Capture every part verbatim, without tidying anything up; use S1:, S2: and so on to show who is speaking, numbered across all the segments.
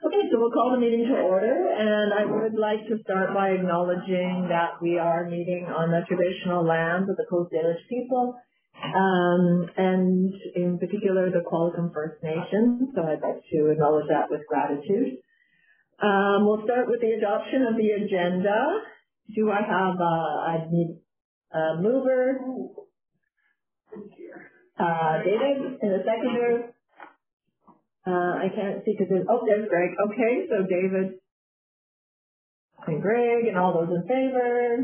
S1: Okay, so we'll call the meeting to order, and I would like to start by acknowledging that we are meeting on the traditional lands of the Coast Salish people, um, and in particular the Qualicum First Nation, so I'd like to acknowledge that with gratitude. Um, we'll start with the adoption of the agenda. Do I have uh, I need a mover? Uh, David, and a seconder? Uh, I can't see because there's, oh, there's Greg. Okay, so David and Greg and all those in favor.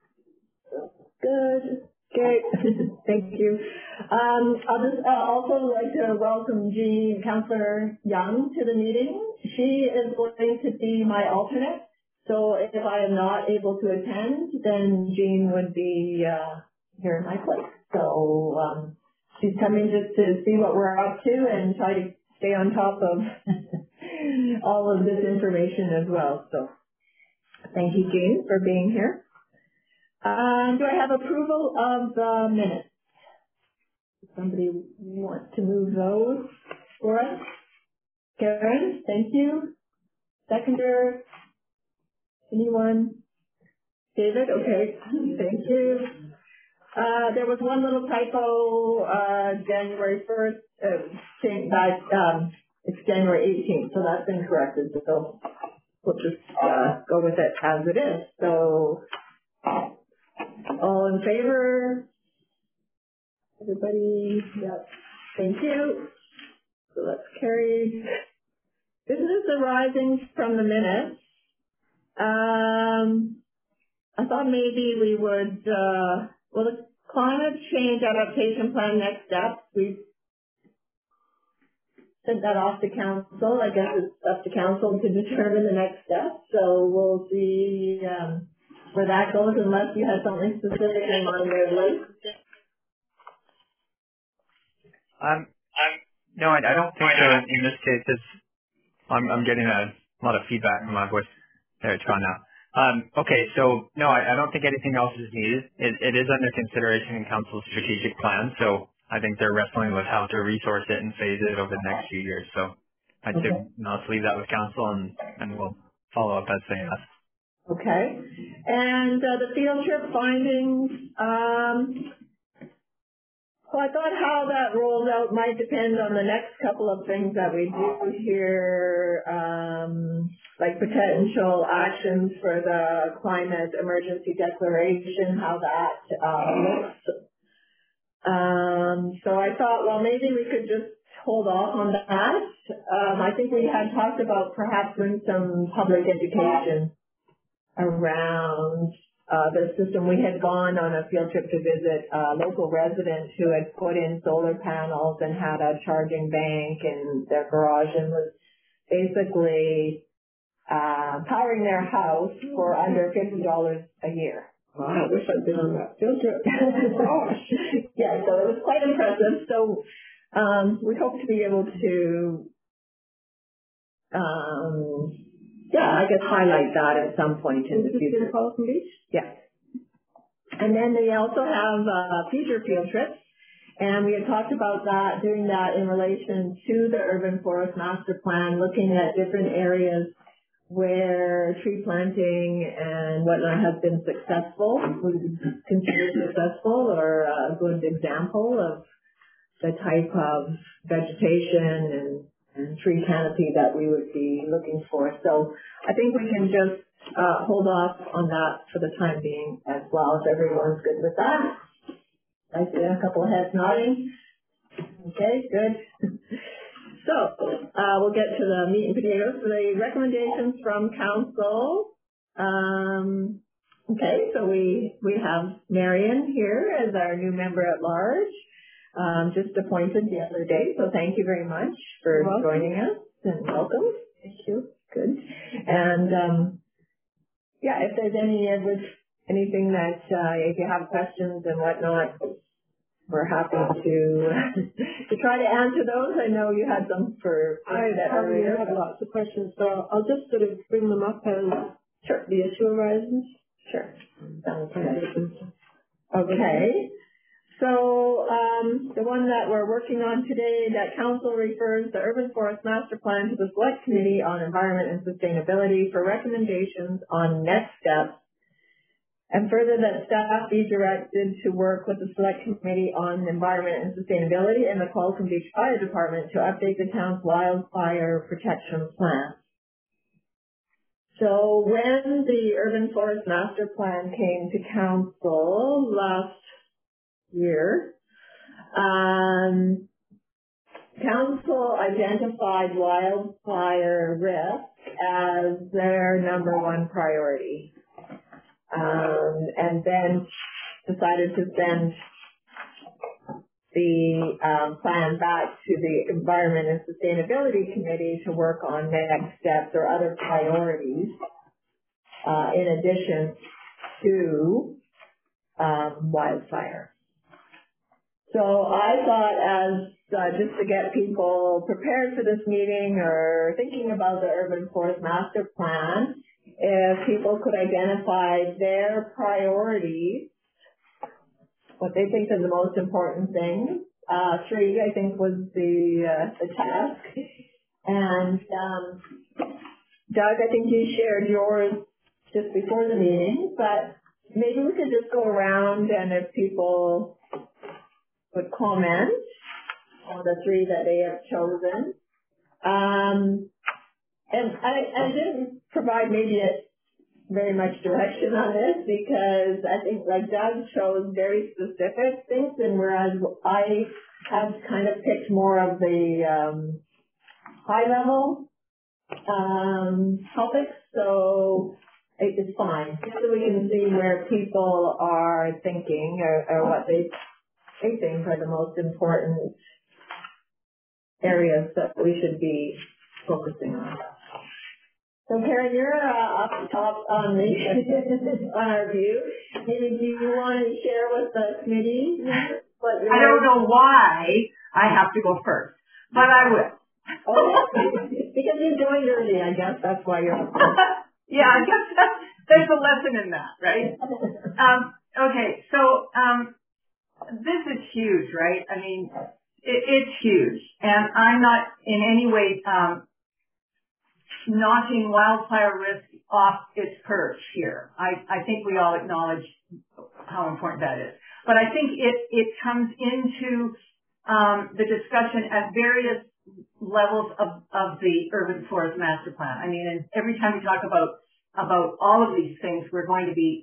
S1: Good. Okay. Thank you. Um, I'll just uh, also like to welcome Jean, Councillor Young to the meeting. She is going to be my alternate. So if I am not able to attend, then Jean would be uh, here in my place. So um, she's coming just to see what we're up to and try to stay on top of all of this information as well. So thank you, Jean, for being here. Um, do I have approval of the minutes? Does somebody want to move those for us? Karen, thank you. Seconder? Anyone? David? Okay, thank you. Uh, there was one little typo, uh, January first, uh, change that, um, it's January eighteenth, so that's been corrected, so we'll just, uh, go with it as it is. So, all in favor? Everybody? Yep. Thank you. So that's carried. Business arising from the minutes. Um, I thought maybe we would, uh, well, the climate change adaptation plan next steps, we sent that off to council. I guess it's up to council to determine the next step. So we'll see um, where that goes unless you have something specific in mind there, Liz.
S2: Um, no, I, I don't think so in this case. It's, I'm, I'm getting a lot of feedback from my voice. There, it's gone now. Um, okay, so no, I, I don't think anything else is needed. It, it is under consideration in council's strategic plan, so I think they're wrestling with how to resource it and phase it over the next few years. So I'd
S1: Okay.
S2: say let's leave that with council, and, and we'll follow up as they ask.
S1: Okay. And uh, the field trip findings, um, well, I thought how that rolls out might depend on the next couple of things that we do here, um, like potential actions for the climate emergency declaration, how that uh, looks. Um, so I thought, well, maybe we could just hold off on that. Um, I think we had talked about perhaps doing some public education around uh, the system. We had gone on a field trip to visit a local resident who had put in solar panels and had a charging bank in their garage and was basically uh, powering their house for under fifty dollars a year.
S3: Wow, I wish I'd been on that field trip. Gosh.
S1: Yeah, so it was quite impressive. So um, we hope to be able to um, yeah, I guess highlight that at some point in the future.
S3: In Qualicum Beach?
S1: Yeah. And then they also have uh, future field trips, and we had talked about that, doing that in relation to the urban forest master plan, looking at different areas where tree planting and whatnot has been successful, would be considered successful, or a good example of the type of vegetation and and tree canopy that we would be looking for. So I think we can just uh, hold off on that for the time being as well, if everyone's good with that. I see a couple of heads nodding. Okay, good. So uh, we'll get to the meat and potatoes. So the recommendations from council. Um, okay, so we, we have Marion here as our new member at large. Um, just appointed the other day, so thank you very much for welcome. Joining us, and welcome. Thank you. Good. And um, yeah, if there's any uh, anything that uh, if you have questions and whatnot, we're happy to to try to answer those. I know you had some for
S3: I probably have lots of questions, so I'll just sort of bring them up as
S1: sure.
S3: the issue arises.
S1: Sure. Sounds good. Okay. So um, the one that we're working on today, that council refers the Urban Forest Master Plan to the Select Committee on Environment and Sustainability for recommendations on next steps, and further that staff be directed to work with the Select Committee on Environment and Sustainability and the Qualicum Beach Fire Department to update the town's wildfire protection plan. So when the Urban Forest Master Plan came to council last year, um, council identified wildfire risk as their number one priority, um, and then decided to send the um, plan back to the Environment and Sustainability Committee to work on next steps or other priorities uh, in addition to um, wildfire. So I thought, as uh, just to get people prepared for this meeting or thinking about the Urban Forest Master Plan, if people could identify their priorities, what they think are the most important things. Uh, three, I think, was the uh, the task. And um, Doug, I think you shared yours just before the meeting, but maybe we could just go around and if people would comment on the three that they have chosen. Um, and I, I didn't provide maybe a, very much direction on this because I think like Doug chose very specific things, and whereas I have kind of picked more of the um, high level um, topics, so it is fine. Just so we can see where people are thinking or, or what they they think are the most important areas that we should be focusing on. So Karen, you're uh, up top on the on our view. Maybe do you want to share with the committee what
S4: I don't know why I have to go first, but I will.
S1: Oh, because you joined early, I guess that's why you're up.
S4: Yeah, I guess that's, there's a lesson in that, right? um, okay, so um, this is huge, right? I mean, it, it's huge, and I'm not in any way um, knocking wildfire risk off its perch here. I, I think we all acknowledge how important that is. But I think it, it comes into um, the discussion at various levels of, of the Urban Forest Master Plan. I mean, and every time we talk about, about all of these things, we're going to be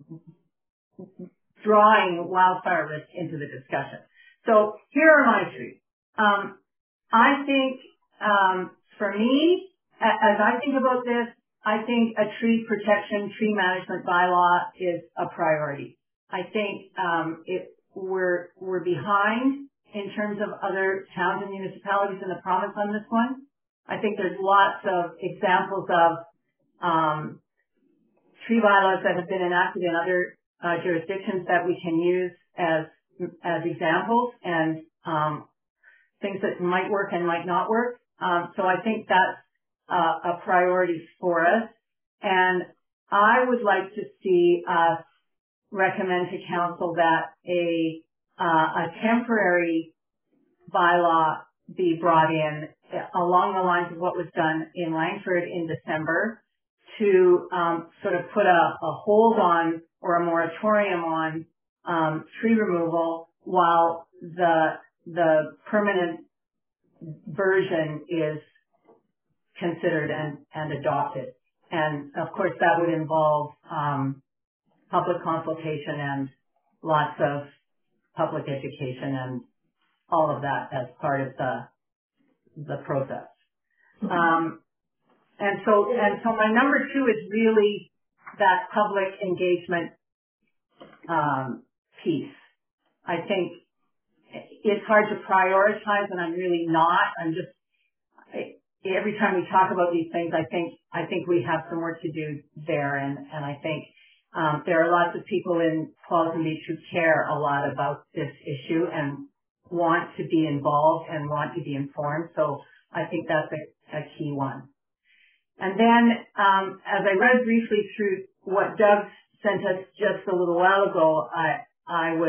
S4: drawing wildfire risk into the discussion. So here are my three. Um, I think um, for me, as I think about this, I think a tree protection, tree management bylaw is a priority. I think um, it, we're we're behind in terms of other towns and municipalities in the province on this one. I think there's lots of examples of um, tree bylaws that have been enacted in other uh, jurisdictions that we can use as as examples and um, things that might work and might not work. Um, so I think that's uh, a priority for us. And I would like to see us recommend to council that a uh, a temporary bylaw be brought in along the lines of what was done in Langford in December to um, sort of put a, a hold on or a moratorium on um, tree removal while the the permanent version is considered and, and adopted. And of course that would involve um, public consultation and lots of public education and all of that as part of the the process. Um, and so and so my number two is really that public engagement um, piece. I think it's hard to prioritize, and I'm really not. I'm just I, every time we talk about these things, I think I think we have some work to do there, and and I think um, there are lots of people in Qualicum Beach who care a lot about this issue and want to be involved and want to be informed. So I think that's a, a key one. And then um, as I read briefly through what Doug sent us just a little while ago, I I was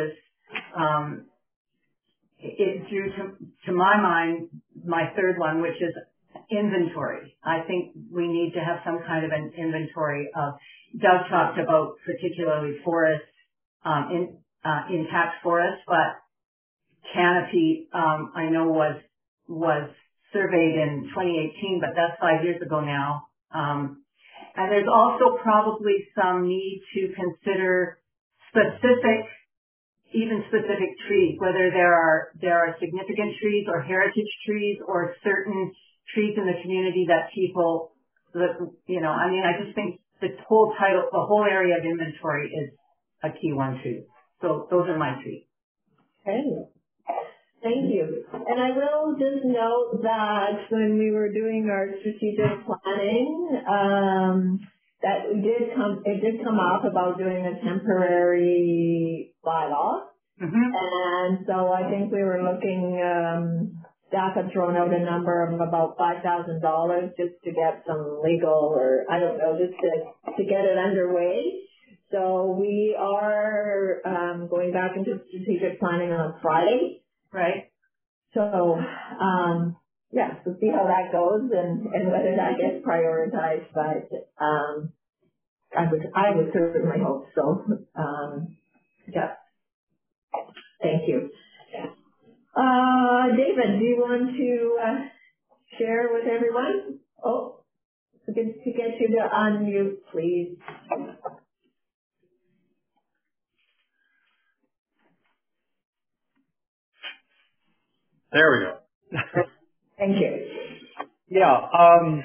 S4: um, it drew to, to my mind my third one, which is inventory. I think we need to have some kind of an inventory of, Doug talked about particularly forests, um, in, uh, intact forests, but canopy, um, I know was, was surveyed in twenty eighteen, but that's five years ago now. Um, and there's also probably some need to consider specific, even specific trees, whether there are, there are significant trees or heritage trees or certain trees in the community that people, that, you know, I mean, I just think the whole title, the whole area of inventory is a key one too. So those are my three.
S1: Okay. Thank you. And I will just note that when we were doing our strategic planning, um, that we did come, it did come up about doing a temporary bylaw.
S4: Mm-hmm.
S1: And so I think we were looking, um, staff had thrown out a number of about five thousand dollars just to get some legal or, I don't know, just to, to get it underway. So we are um, going back into strategic planning on Friday.
S4: Right.
S1: So, um, yeah, so see how that goes and, and whether that gets prioritized. But um, I would I would certainly hope so. Um, yeah. Thank you. Uh, David, do you want to uh, share with everyone? Oh, to get, to get you to unmute, please.
S5: There we go.
S1: Thank you.
S5: Yeah, um,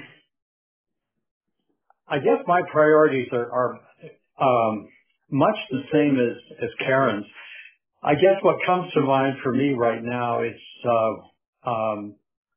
S5: I guess my priorities are, are um, much the same as, as Karen's. I guess what comes to mind for me right now is uh, um,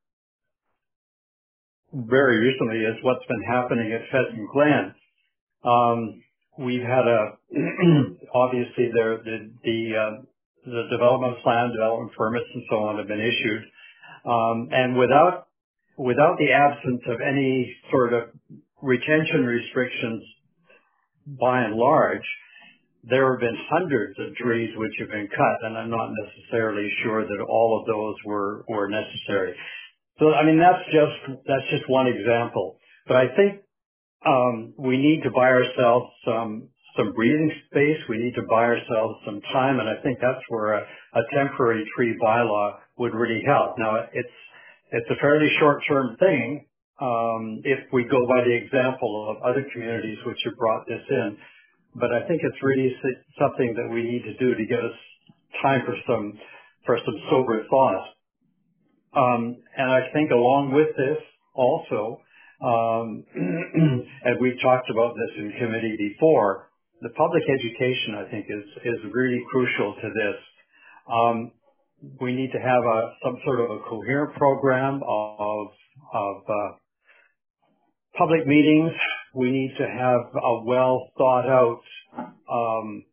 S5: very recently is what's been happening at Pheasant Glen. Um, we've had a obviously there the the, uh, the development plan, development permits, and so on have been issued, um, and without without the absence of any sort of retention restrictions, by and large, there have been hundreds of trees which have been cut, and I'm not necessarily sure that all of those were were necessary. So, I mean, that's just that's just one example. But I think um, we need to buy ourselves some some breathing space. We need to buy ourselves some time, and I think that's where a, a temporary tree bylaw would really help. Now, it's it's a fairly short-term thing um, if we go by the example of other communities which have brought this in. But I think it's really something that we need to do to give us time for some for some sober thought. Um, and I think along with this also, um, and we've talked about this in committee before, the public education I think is is really crucial to this. Um, we need to have a some sort of a coherent program of of uh, public meetings. We need to have a well thought out um,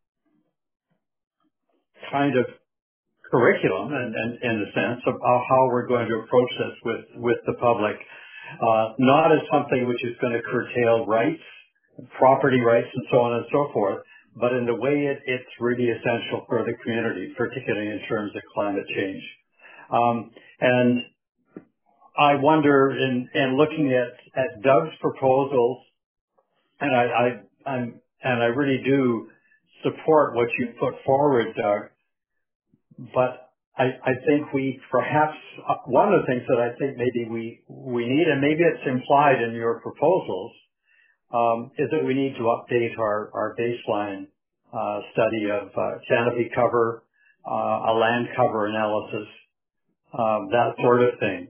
S5: kind of curriculum, and, and in the sense of how we're going to approach this with with the public, uh, not as something which is going to curtail rights, property rights, and so on and so forth, but in the way it, it's really essential for the community, particularly in terms of climate change. Um, and I wonder, in, in looking at, at Doug's proposals, and I, I I'm and I really do support what you put forward, Doug. But I, I think we perhaps, uh, one of the things that I think maybe we, we need, and maybe it's implied in your proposals, um, is that we need to update our, our baseline uh, study of uh, canopy cover, uh, a land cover analysis, um, that sort of thing.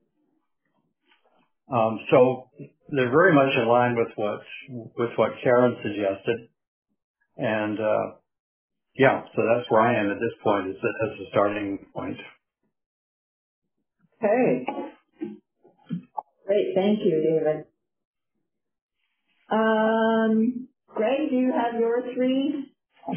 S5: Um, so they're very much in line with what with what Karen suggested, and uh, yeah, so that's where I am at this point, is that as a starting point.
S1: Okay. Great. Thank you, David. Um, Greg, do you have your three?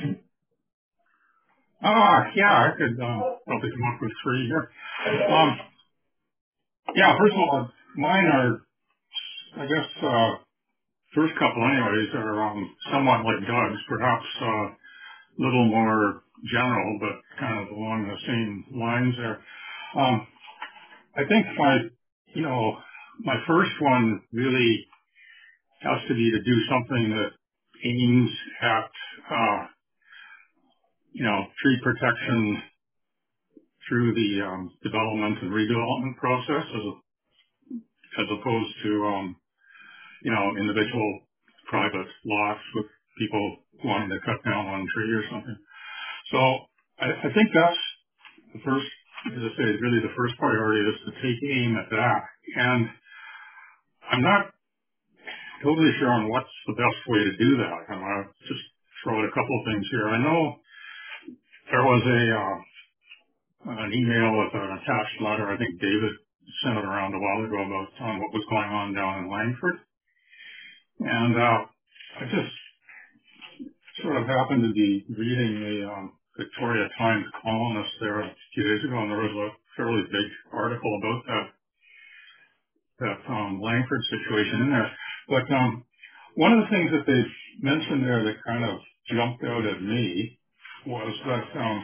S6: Uh, yeah, I could uh, probably come up with three here. Um, yeah, first of all, mine are, I guess, uh, first couple anyways are um, somewhat like Doug's. Perhaps uh, little more general, but kind of along the same lines there. Um, I think my, you know, my first one really has to be to do something that aims at, uh, you know, tree protection through the um, development and redevelopment process, as, as opposed to, um, you know, individual private lots with people wanting to cut down one tree or something. So I, I think that's the first, as I say, really the first priority is to take aim at that. And I'm not totally sure on what's the best way to do that. I'm going to just throw out a couple of things here. I know there was a uh, an email with an attached letter. I think David sent it around a while ago about um, what was going on down in Langford. And uh, I just sort of happened to be reading the um, Victoria Times columnist there a few days ago, and there was a fairly big article about that that um, Langford situation in there. But um, one of the things that they mentioned there that kind of jumped out at me was that, um,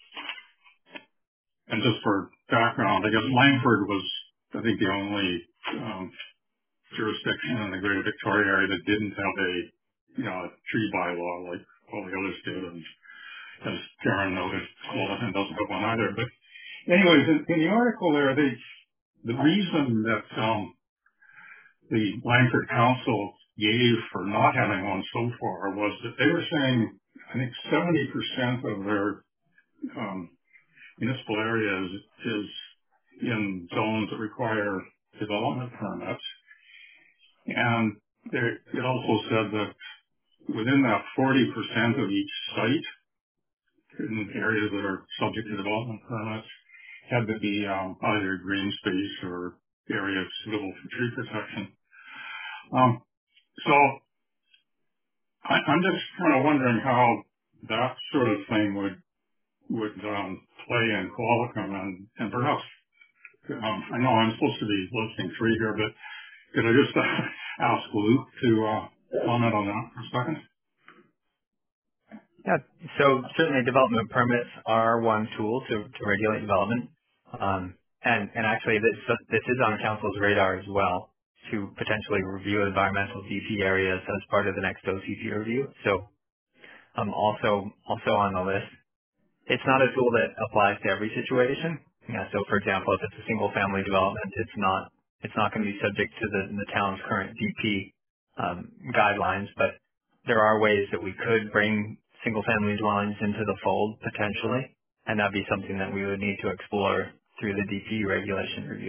S6: and just for background, I guess Langford was, I think, the only um, jurisdiction in the Greater Victoria area that didn't have a, you know, a tree bylaw like all the others did. And as Karen noted, Culleton doesn't have one either. But anyways, in, in the article there, they, the reason that um, the Langford Council gave for not having one so far was that they were saying, I think seventy percent of their um, municipal areas is in zones that require development permits. And there, it also said that within that forty percent of each site in areas that are subject to development permits had to be um, either green space or areas suitable for tree protection. Um, so I, I'm just kind of wondering how that sort of thing would would um, play in Qualicum, and, and perhaps um, I know I'm supposed to be listing three here, but could I just uh, ask Luke to uh, comment on that for a second?
S2: Yeah. So certainly development permits are one tool to, to regulate development. Um, and, and actually this, this is on council's radar as well to potentially review environmental D P areas as part of the next O C P review. So um, also, also on the list. It's not a tool that applies to every situation. Yeah, so for example, if it's a single family development, it's not, it's not going to be subject to the, the town's current D P um, guidelines, but there are ways that we could bring single family dwellings into the fold potentially, and that'd be something that we would need to explore through the D P regulation review.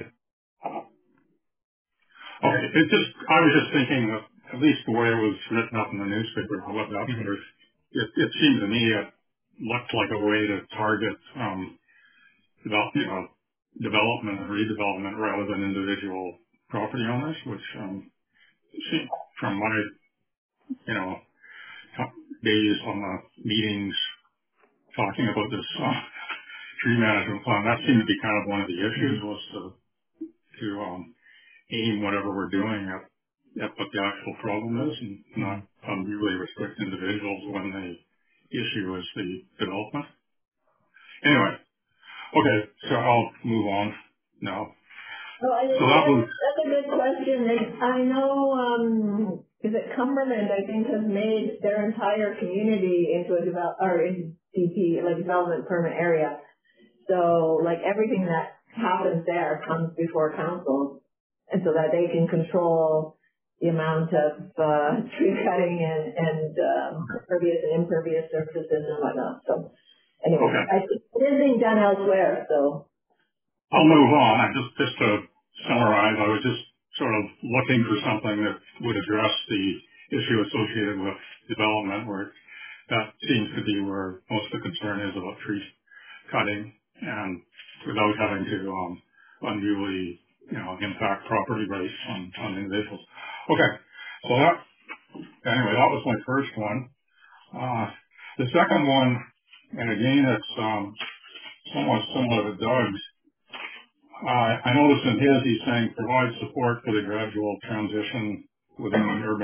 S6: Okay, it just, I was just thinking of at least the way it was written up in the newspaper, what that
S2: Mm-hmm.
S6: was, it, it seemed to me it looked like a way to target, um, develop, you know, development and redevelopment rather than individual property owners, which, um, seemed from my, you know, to- days on the meetings talking about this, uh, tree management plan, that seemed to be kind of one of the issues was to, to, um, aim whatever we're doing at, at what the actual problem is and not unduly restrict individuals when the issue is the development. Anyway, okay, so I'll move on now.
S1: So I
S6: So that was,
S1: that's a good question. And I know, um, is it Cumberland, I think, has made their entire community into a develop, or in D P, like development permit area. So like everything that happens there comes before council, and so that they can control the amount of uh, tree cutting and, and um, pervious and impervious surfaces and whatnot. So anyway,
S6: okay,
S1: I think it is being done elsewhere, so.
S6: I'll move on. I just, just to summarize, I was just sort of looking for something that would address the issue associated with development where that seems to be where most of the concern is about tree cutting and without having to um, unduly, you know, impact property rights on, on individuals. Okay, so that, anyway, that was my first one. Uh, the second one, and again, it's um, somewhat similar to Doug's. Uh, I noticed in his, he's saying provide support for the gradual transition within the urban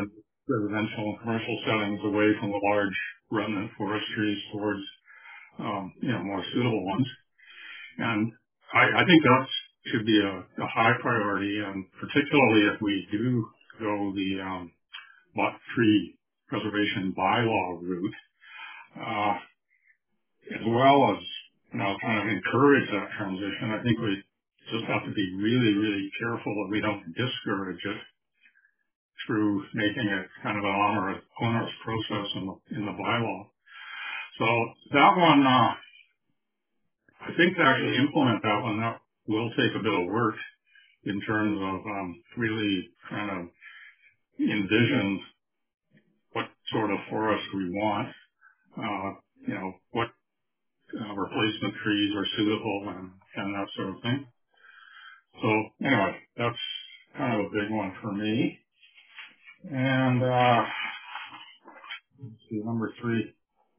S6: residential and commercial settings away from the large remnant forest trees towards, um, you know, more suitable ones. And I, I think that should be a, a high priority, and particularly if we do go the um, lot tree preservation bylaw route, uh, as well as, you know, kind of encourage that transition. I think we just have to be really, really careful that we don't discourage it through making it kind of an onerous, onerous process in the, in the bylaw. So that one, uh, I think to actually implement that one, that will take a bit of work in terms of um, really trying to envision what sort of forest we want, uh, you know, what uh, replacement trees are suitable and, and that sort of thing. So anyway, that's kind of a big one for me. And uh, let's see, number three.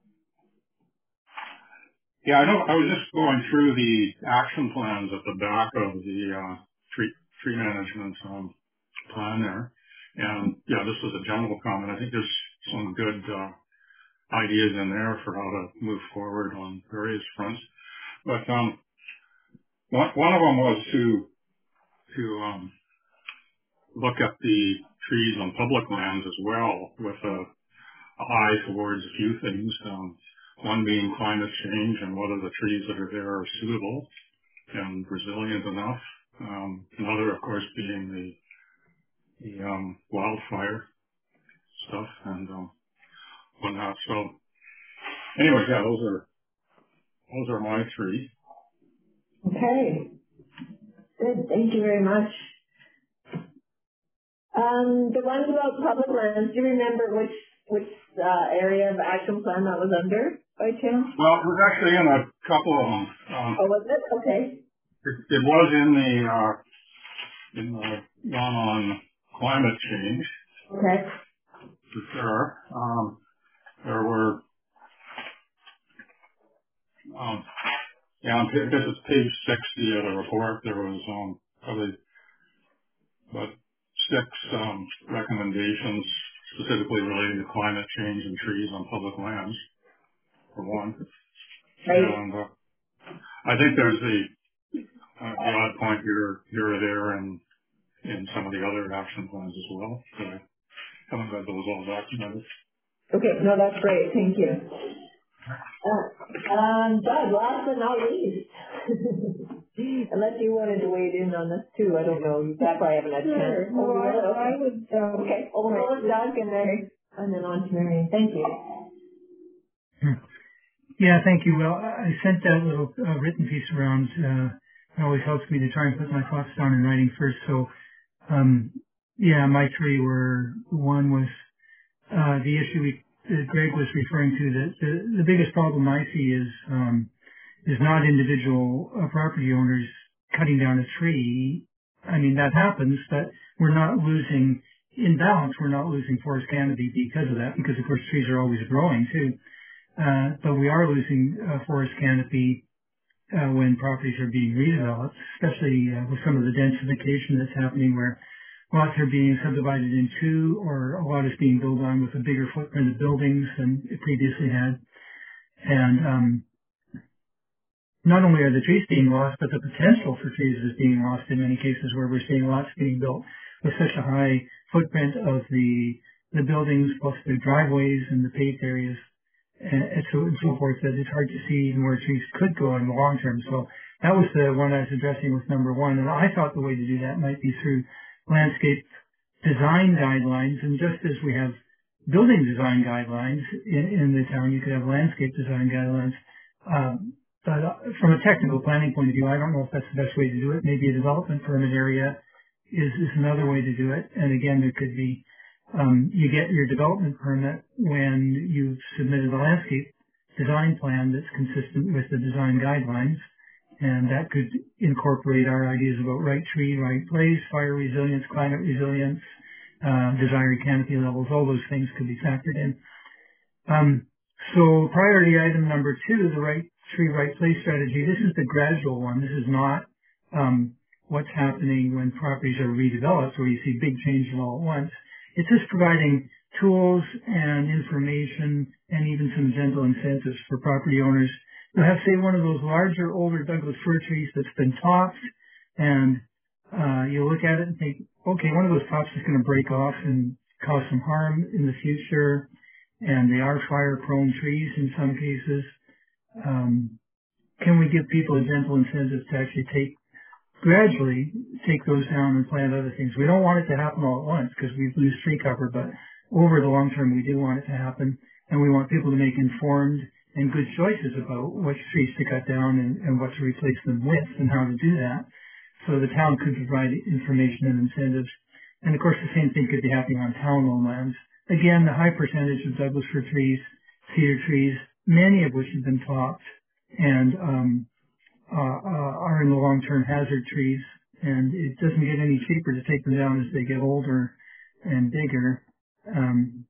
S6: Yeah, I know. I was just going through the action plans at the back of the uh, tree tree management um, plan there, and yeah, this is a general comment. I think there's some good uh, ideas in there for how to move forward on various fronts. But um, one one of them was to to um, look at the trees on public lands as well, with a, a eye towards a few things. Um, one being climate change and whether the trees that are there are suitable and resilient enough. Um, another, of course, being the the um, wildfire stuff and um, whatnot. So, anyway, yeah, those are those are my three.
S1: Okay. Good. Thank you very much. Um, the ones about public lands, do you remember which which uh, area of action plan that was under by chance?
S6: Well, it was actually in a couple of them. Um,
S1: Oh, was it? Okay.
S6: it, it was in the uh, in the one on climate change,
S1: Okay.
S6: for sure. Um, there were, um, yeah, I guess it's page sixty of the report. There was um, probably about six um, recommendations specifically relating to climate change and trees on public lands, for one.
S1: Right.
S6: And uh, I think there's the, uh, the odd point here, here or there, and in some of the other action plans as well. So I haven't got those all documented.
S1: Okay. No, that's great. Thank you. Uh, um, Doug, last but not least, unless you wanted to weigh in on this too, I don't know. You probably haven't had a chance.
S3: Sure. No, I,
S1: okay.
S3: I would. Um,
S1: okay. Well, we'll go with Doug and then and then on to Marion. Thank you.
S7: Yeah, thank you. Well, I sent that little uh, written piece around. Uh, it always helps me to try and put my thoughts down in writing first. So, um, yeah, my three were, one was uh, the issue we, that Greg was referring to. That the, the biggest problem I see is um, is not individual uh, property owners cutting down a tree. I mean, that happens, but we're not losing, in balance, we're not losing forest canopy because of that, because of course trees are always growing too. Uh, but we are losing uh, forest canopy uh, when properties are being redeveloped, especially uh, with some of the densification that's happening where lots are being subdivided in two, or a lot is being built on with a bigger footprint of buildings than it previously had. And um, not only are the trees being lost, but the potential for trees is being lost in many cases where we're seeing lots being built with such a high footprint of the the buildings plus the driveways and the paved areas and, and so and so forth that it's hard to see even where trees could go in the long term. So that was the one I was addressing with number one. And I thought the way to do that might be through landscape design guidelines. And just as we have building design guidelines in, in the town, you could have landscape design guidelines. Um, but uh, from a technical planning point of view, I don't know if that's the best way to do it. Maybe a development permit area is, is another way to do it. And again, there could be, um, you get your development permit when you've submitted a landscape design plan that's consistent with the design guidelines. And that could incorporate our ideas about right tree, right place, fire resilience, climate resilience, uh, desired canopy levels, all those things could be factored in. Um, so priority item number two, the right tree, right place strategy. This is the gradual one. This is not um, what's happening when properties are redeveloped where you see big changes all at once. It's just providing tools and information and even some gentle incentives for property owners. You'll have, say, one of those larger, older Douglas fir trees that's been topped, and uh, you look at it and think, okay, one of those tops is going to break off and cause some harm in the future, and they are fire-prone trees in some cases. Um, can we give people a gentle incentive to actually take gradually take those down and plant other things? We don't want it to happen all at once because we lose tree cover, but over the long term, we do want it to happen, and we want people to make informed and good choices about which trees to cut down and, and what to replace them with and how to do that. So the town could provide information and incentives. And of course, the same thing could be happening on town-owned lands. Again, the high percentage of Douglas fir trees, cedar trees, many of which have been topped and um, uh, uh, are in the long-term hazard trees, and it doesn't get any cheaper to take them down as they get older and bigger. Um,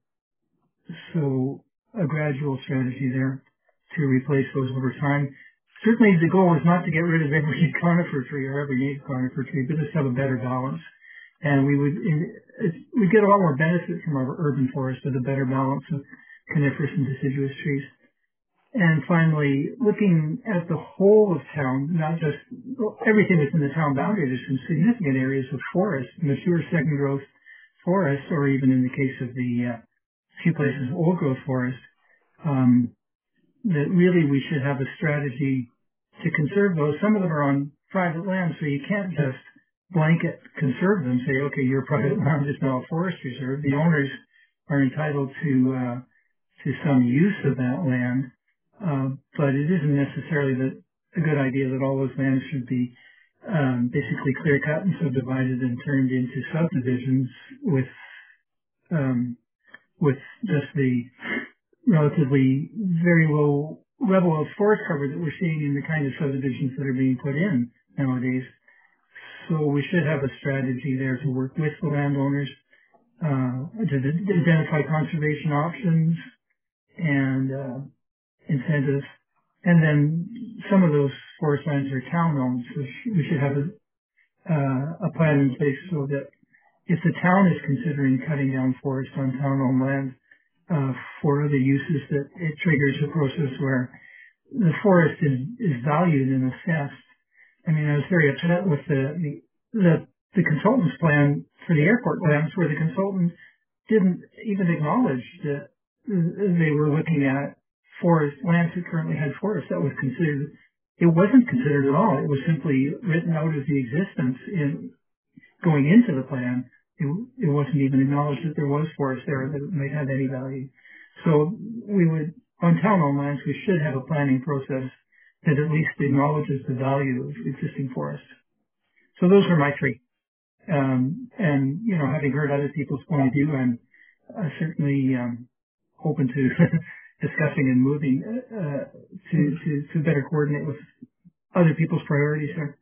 S7: so a gradual strategy there to replace those over time. Certainly the goal is not to get rid of every conifer tree or every native conifer tree, but just have a better balance. And we would we get a lot more benefit from our urban forest with a better balance of coniferous and deciduous trees. And finally, looking at the whole of town, not just everything that's in the town boundary, there's some significant areas of forest, mature second growth forest, or even in the case of the uh, few places, old growth forest, um, that really we should have a strategy to conserve those. Some of them are on private land, so you can't just blanket conserve them, say, okay, your private land is now a forest reserve. The owners are entitled to uh, to some use of that land, uh, but it isn't necessarily that a good idea that all those lands should be um, basically clear cut and subdivided and turned into subdivisions with um, with just the relatively very low level of forest cover that we're seeing in the kind of subdivisions that are being put in nowadays. So we should have a strategy there to work with the landowners uh, to d- identify conservation options and uh, incentives. And then some of those forest lands are town-owned, so sh- we should have a, uh, a plan in place so that if the town is considering cutting down forest on town-owned land uh, for other uses, that it triggers a process where the forest is, is valued and assessed. I mean, I was very upset with the, the, the, the consultant's plan for the airport lands where the consultant didn't even acknowledge that they were looking at forest lands that currently had forest. That was considered, it wasn't considered at all. It was simply written out as the existence in going into the plan. It, it wasn't even acknowledged that there was forest there that might have any value. So we would, on town-owned lands, we should have a planning process that at least acknowledges the value of existing forest. So those are my three. Um, and, you know, having heard other people's point of view, I'm uh, certainly um, open to discussing and moving uh, to, to, to better coordinate with other people's priorities there.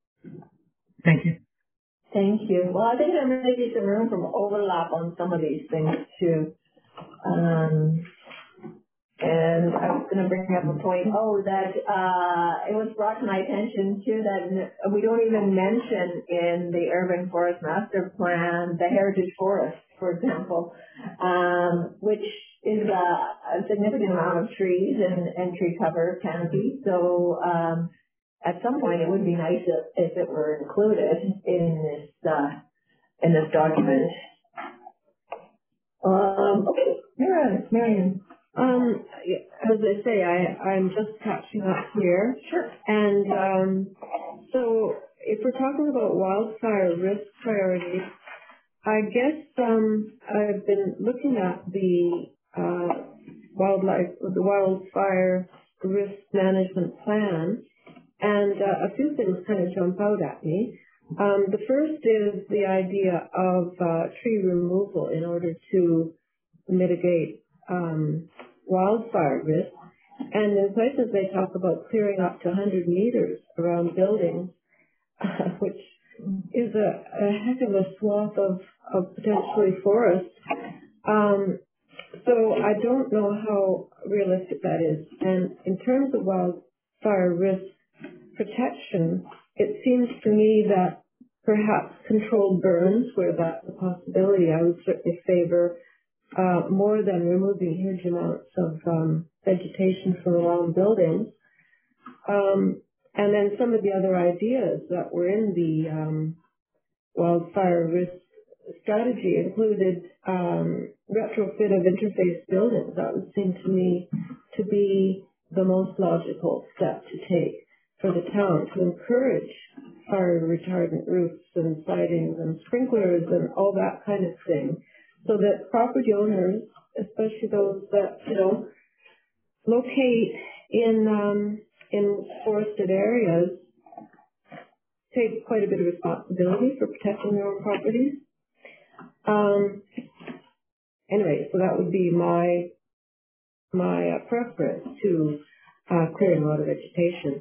S7: Thank you.
S1: Thank you. Well, I think there may be some room for overlap on some of these things too. Um, and I was going to bring up a point, oh, that uh, it was brought to my attention too that we don't even mention in the Urban Forest Master Plan the heritage forest, for example, um, which is a, a significant amount of trees and, and tree cover canopy. So um, at some point it would be nice if, if it were included in this uh, in this document. Um, okay, Marianne. Marianne.
S3: Um, as I say, I, I'm just catching up here.
S1: Sure.
S3: And um, so if we're talking about wildfire risk priorities, I guess um, I've been looking at the uh, wildlife, the wildfire risk management plan, and uh, a few things kind of jump out at me. Um, the first is the idea of uh, tree removal in order to mitigate um, wildfire risk. And in places they talk about clearing up to one hundred meters around buildings, uh, which is a, a heck of a swath of, of potentially forest. Um, so I don't know how realistic that is. And in terms of wildfire risk protection, it seems to me that perhaps controlled burns, where that's a possibility, I would certainly favor uh, more than removing huge amounts of um, vegetation from around buildings. Um, and then some of the other ideas that were in the um, wildfire risk strategy included um, retrofit of interface buildings. That would seem to me to be the most logical step to take for the town to encourage fire retardant roofs and sidings and sprinklers and all that kind of thing, so that property owners, especially those that, you know, locate in um, in forested areas, take quite a bit of responsibility for protecting their own properties. Um, anyway, so that would be my my uh, preference to uh, clearing a lot of vegetation.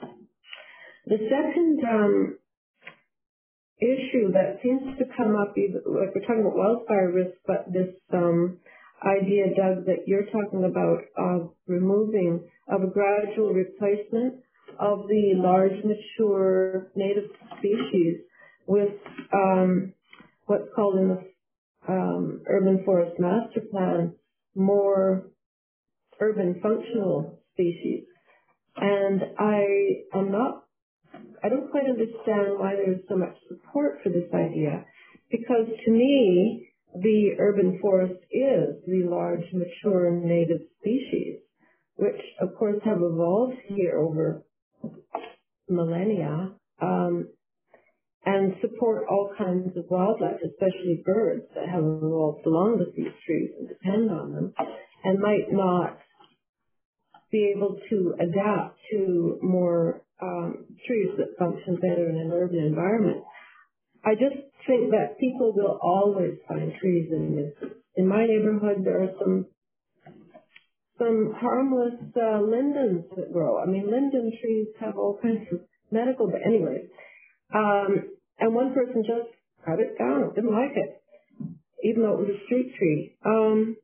S3: The second um, issue that seems to come up, either, like we're talking about wildfire risk, but this um, idea, Doug, that you're talking about of removing, of a gradual replacement of the large mature native species with um, what's called in the um, Urban Forest Master Plan more urban functional species. And I am not, I don't quite understand why there's so much support for this idea, because to me, the urban forest is the large, mature, native species, which of course have evolved here over millennia, um, and support all kinds of wildlife, especially birds that have evolved along with these trees and depend on them, and might not be able to adapt to more um, trees that function better in an urban environment. I just think that people will always find trees in this. In my neighborhood, there are some some harmless uh, lindens that grow. I mean, linden trees have all kinds of medical, but anyway. Um, and one person just cut it down, didn't like it, even though it was a street tree. Um,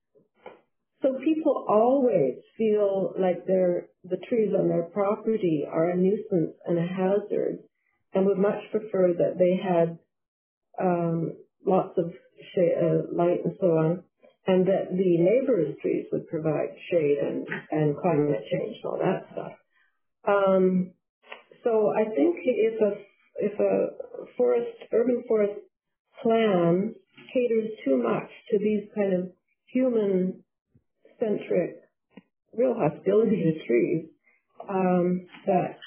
S3: So people always feel like their the trees on their property are a nuisance and a hazard, and would much prefer that they had um, lots of shade, uh, light and so on, and that the neighbors' trees would provide shade and, and climate change and all that stuff. Um, so I think if a if a forest urban forest plan caters too much to these kind of human centric, real hostility to trees, um, that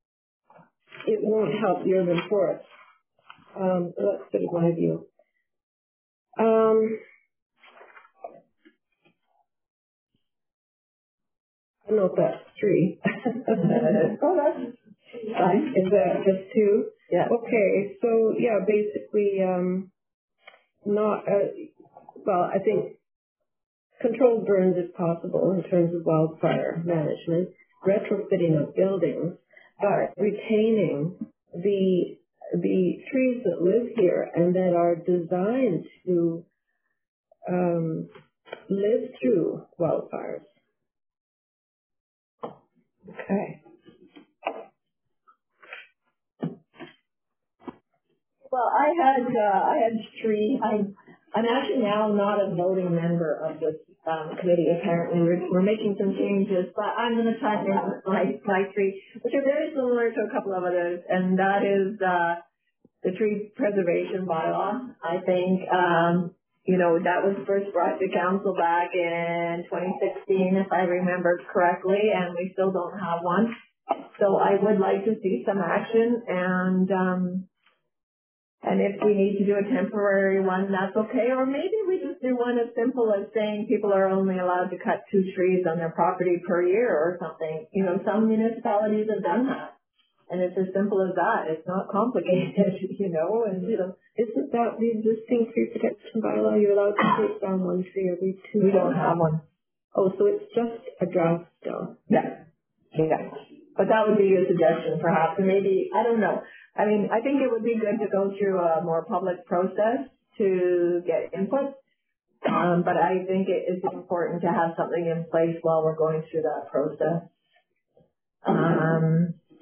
S3: it won't help the urban forest. Um, so that's sort of my view. Um, I don't know if that's three. Oh, that's fine. Is that just two?
S1: Yeah.
S3: Okay, so yeah, basically, um, not, uh, well, I think controlled burns if possible in terms of wildfire management, retrofitting of buildings, but retaining the the trees that live here and that are designed to um, live through wildfires. Okay.
S1: Well, I had uh, I had three. I'm I'm actually now not a voting member of this um, committee. Apparently, we're we're making some changes, but I'm going to try to make my my three, which are very similar to a couple of others, and that is uh, the tree preservation bylaw. I think um, you know that was first brought to council back in twenty sixteen, if I remember correctly, and we still don't have one. So I would like to see some action and. Um, And if we need to do a temporary one, that's okay. Or maybe we just do one as simple as saying people are only allowed to cut two trees on their property per year or something. You know, some municipalities have done that. And it's as simple as that. It's not complicated, you know, and you know.
S3: Isn't that the existing tree protection bylaw? You're allowed to take down one tree every two
S1: We don't have one.
S3: Oh, so it's just a draft still.
S1: Yeah. Yeah. But that would be a suggestion perhaps. And maybe, I don't know. I mean, I think it would be good to go through a more public process to get input. Um, but I think it is important to have something in place while we're going through that process. Um,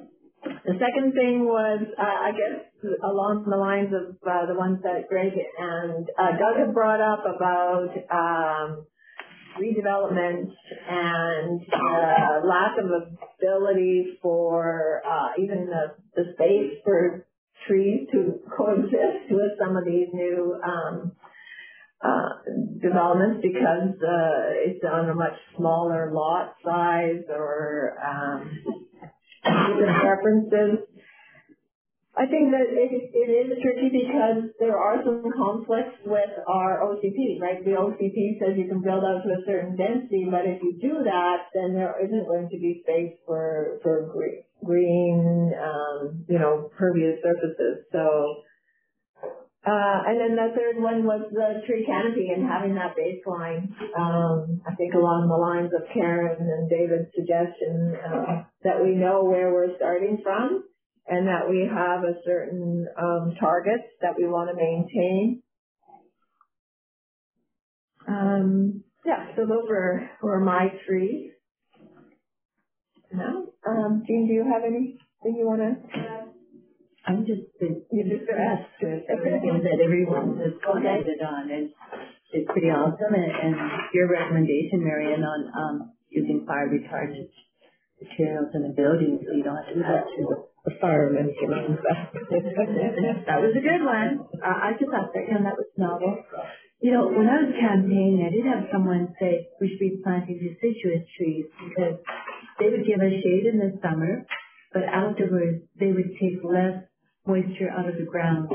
S1: The second thing was, uh, I guess, along the lines of uh, the ones that Greg and uh, Doug have brought up about um, redevelopment and uh, lack of ability for uh, even the, the space for trees to coexist with some of these new um, uh, developments because uh, it's on a much smaller lot size or um, different preferences. I think that it, it is tricky because there are some conflicts with our O C P, right? The O C P says you can build out to a certain density, but if you do that, then there isn't going to be space for, for green, green um, you know, pervious surfaces. So, uh, and then the third one was the tree canopy and having that baseline. Um, I think along the lines of Karen and David's suggestion, uh, that we know where we're starting from, and that we have a certain um, targets that we want to maintain. Um, yeah, so those were, were my three. No? Um, Jean, do you have anything you want to add?
S3: I'm just been
S1: You just
S3: impressed with everything that everyone has commented on. It's, it's pretty awesome. And, and your recommendation, Marion, on um, using fire retardant materials in the building so you don't have to cut through the
S1: the firemen came in.
S3: That was a good one. Uh, I just thought that, and that was novel. You know, when I was campaigning, I did have someone say we should be planting deciduous trees because they would give us shade in the summer, but afterwards they would take less moisture out of the ground.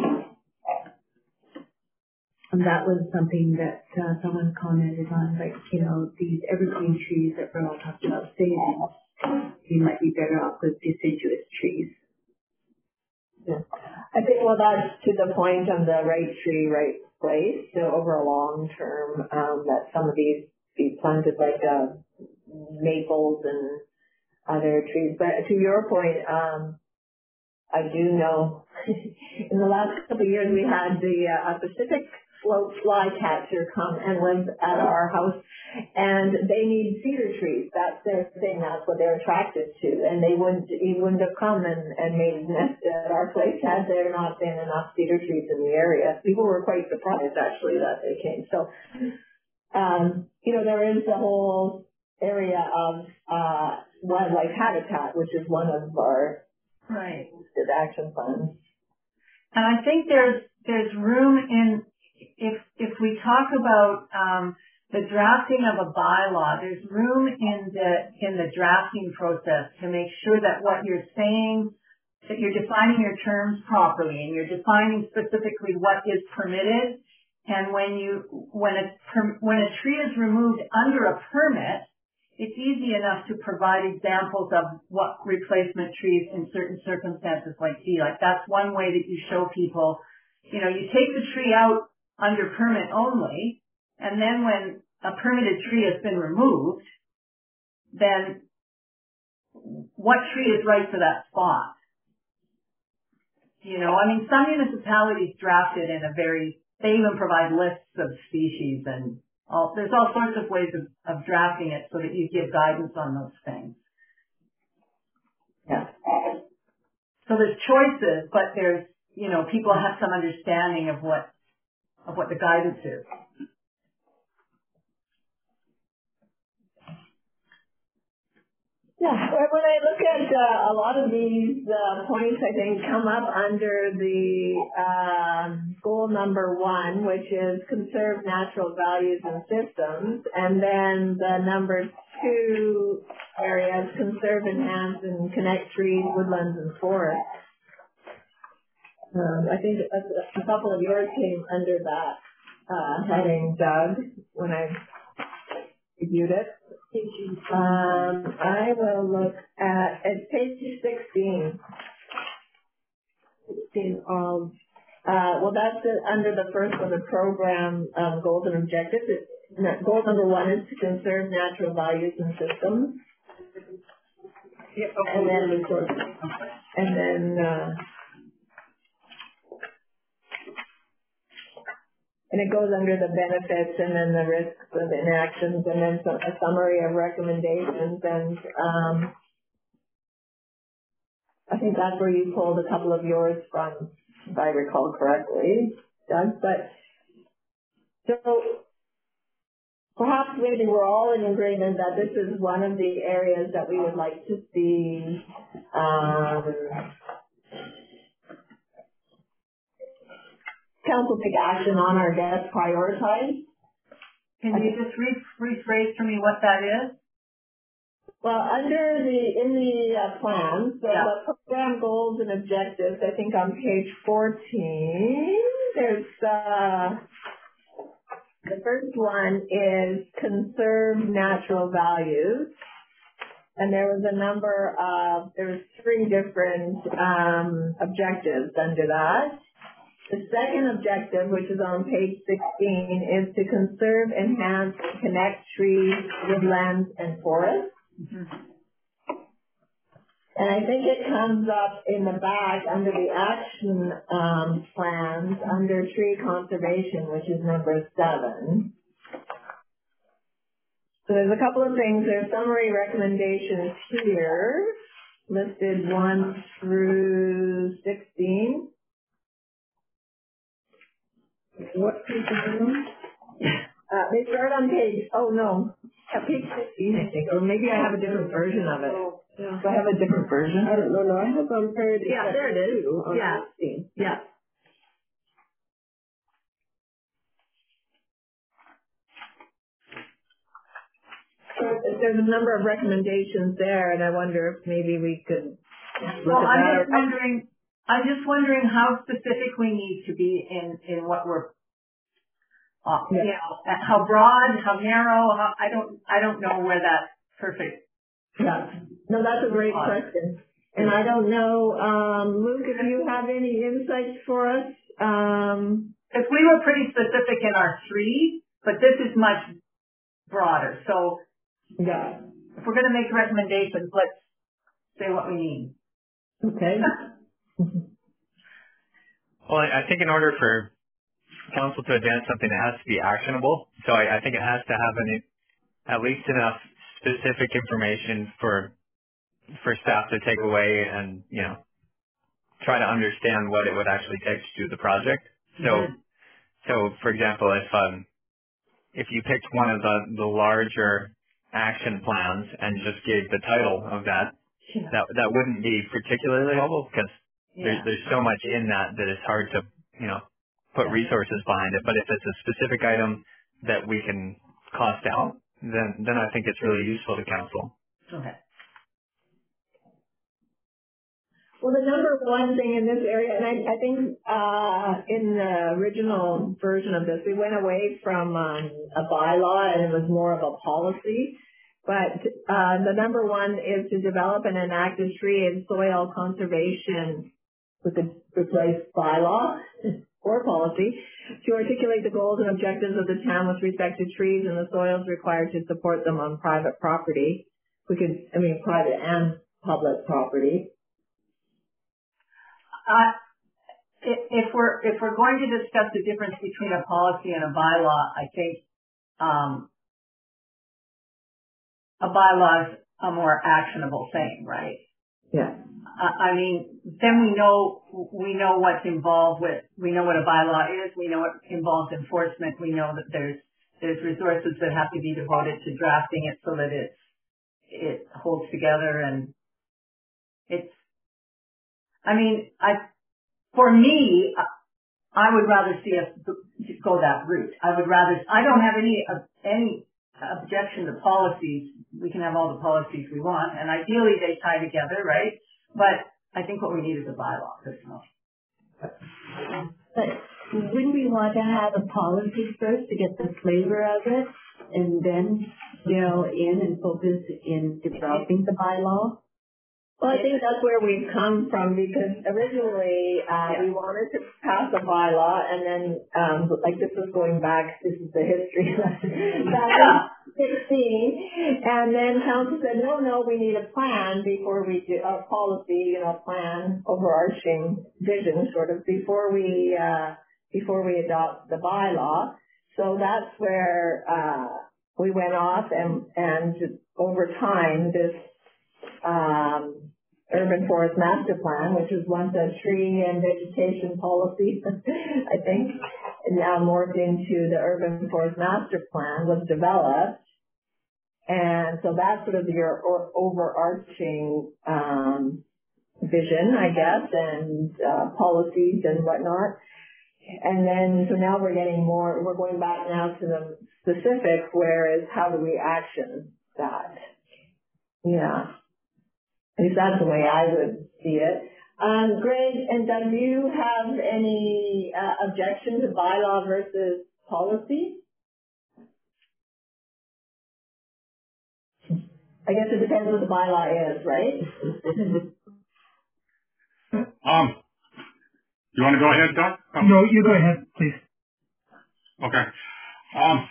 S3: And that was something that uh, someone commented on, like, you know, these evergreen trees that we're all talking about saving, you might be better off with deciduous trees.
S1: Yeah. I think, well, that's to the point on the right tree, right place. So over a long term, um, that some of these be planted like uh, maples and other trees. But to your point, um, I do know in the last couple of years we had the uh, Pacific float flycatcher come and live at our house, and they need cedar trees. That's their thing. That's what they're attracted to. And they wouldn't, he wouldn't have come and, and made a nest at our place had there not been enough cedar trees in the area. People were quite surprised actually that they came. So, um, you know, there is the whole area of uh, wildlife habitat, which is one of our
S4: right
S1: action plans.
S4: And I think there's there's room in if if we talk about um, the drafting of a bylaw, there's room in the in the drafting process to make sure that what you're saying, that you're defining your terms properly and you're defining specifically what is permitted. And when you when a when a tree is removed under a permit, it's easy enough to provide examples of what replacement trees in certain circumstances might be. Like that's one way that you show people, you know, you take the tree out under permit only, and then when a permitted tree has been removed, then what tree is right for that spot? You know, I mean, some municipalities draft it in a very, they even provide lists of species and all, there's all sorts of ways of, of drafting it so that you give guidance on those things.
S1: Yeah.
S4: So there's choices, but there's, you know, people have some understanding of what, of what the guidance is.
S1: Yeah, when I look at uh, a lot of these uh, points, I think come up under the uh, goal number one, which is conserve natural values and systems, and then the number two areas, conserve, enhance, and connect trees, woodlands, and forests. Um, I think a, a couple of yours came under that uh, heading, Doug, when I reviewed it. Um, I will look at, at page sixteen. sixteen of, uh, well, that's the, under the first of the program um, goals and objectives. It, goal number one is to conserve natural values and systems. Yep, okay. And then, and then, uh, and it goes under the benefits and then the risks of inactions and then a summary of recommendations and um, I think that's where you pulled a couple of yours from, if I recall correctly, Doug. But so perhaps maybe we're all in agreement that this is one of the areas that we would like to see um, council take action on or get prioritized.
S4: Can you just re- rephrase for me what that is?
S1: Well, under the, in the uh, plan, so
S4: Yeah.
S1: the program goals and objectives, I think on page fourteen, there's, uh, the first one is conserve natural values. And there was a number of, there was three different um, objectives under that. The second objective, which is on page sixteen, is to conserve, enhance, and connect trees, woodlands, and forests.
S4: Mm-hmm.
S1: And I think it comes up in the back under the action um, plans, under tree conservation, which is number seven. So there's a couple of things. There's summary recommendations here, listed one through sixteen. What page are you on? Uh, they start on page, oh no, uh, page fifteen, I think, or maybe I have a different version of it.
S3: Oh, yeah.
S1: Do I have a different version?
S3: I don't know. No, I have um, priority.
S1: Yeah, there it is.
S3: on
S1: Yeah.
S3: sixteen.
S1: Yeah. So there's a number of recommendations there, and I wonder if maybe we could look
S4: Well,
S1: at
S4: I'm
S1: that.
S4: just wondering, I'm just wondering how specific we need to be in, in what we're, uh,
S1: Yeah.
S4: you know, how broad, how narrow, how, I don't, I don't know where that perfect.
S1: Yeah. No, that's a great
S4: Uh,
S1: question. And I don't know, um, Luke, if you have any insights for us. Um,
S4: Because we were pretty specific in our three, but this is much broader. So
S1: yeah.
S4: if we're going to make recommendations, let's say what we need.
S1: Okay.
S2: Well, I I think in order for council to advance something, it has to be actionable. So I, I think it has to have any, at least enough specific information for for staff to take away and, you know, try to understand what it would actually take to do the project. So,
S4: Mm-hmm.
S2: so for example, if um, if you picked one of the, the larger action plans and just gave the title of that,
S4: Yeah.
S2: that that wouldn't be particularly helpful because there,
S4: Yeah.
S2: there's so much in that that it's hard to, you know, put
S4: Yeah.
S2: resources behind it. But if it's a specific item that we can cost out, then then I think it's really useful to council.
S4: Okay.
S1: Well, the number one thing in this area, and I, I think uh, in the original version of this, we went away from um, a bylaw and it was more of a policy. But uh, the number one is to develop and enact a tree and soil conservation with the replace bylaw or policy to articulate the goals and objectives of the town with respect to trees and the soils required to support them on private property. We could, I mean, private and public property.
S4: Uh, if if we're if we're going to discuss the difference between a policy and a bylaw, I think um, a bylaw is a more actionable thing, right?
S1: Yeah.
S4: I, I mean, then we know we know what's involved with we know what a bylaw is. We know what involves enforcement. We know that there's there's resources that have to be devoted to drafting it so that it it holds together and it's. I mean, I for me. I would rather see us go that route. I would rather, I don't have any, uh, any objection to policies. We can have all the policies we want, and ideally they tie together, right? But I think what we need is a bylaw, personally.
S3: But wouldn't we want to have a policy first to get the flavor of it and then narrow in and focus in developing the bylaw?
S1: Well, I think that's where we've come from because originally uh,
S4: Yeah.
S1: we wanted to pass a bylaw and then, um, like this was going back, this is the history lesson, back in sixteen, and then council said, no, no, we need a plan before we do, a policy, you know, plan, overarching vision sort of before we, uh, before we adopt the bylaw. So that's where uh, we went off and, and over time this um, urban forest master plan, which was once a tree and vegetation policy, I think, and now morphed into the urban forest master plan, was developed. And so that's sort of your o- overarching um, vision, I guess, and uh, policies and whatnot. And then, so now we're getting more, we're going back now to the specific, whereas how do we action that? Yeah. At least that's the way I would see it. Um, Greg and Doug, do you have any uh, objection to bylaw versus policy? I guess it depends what the bylaw is, right?
S6: Um, you want to go ahead, Doug? Um,
S7: No, you go ahead, please.
S6: Okay. Um,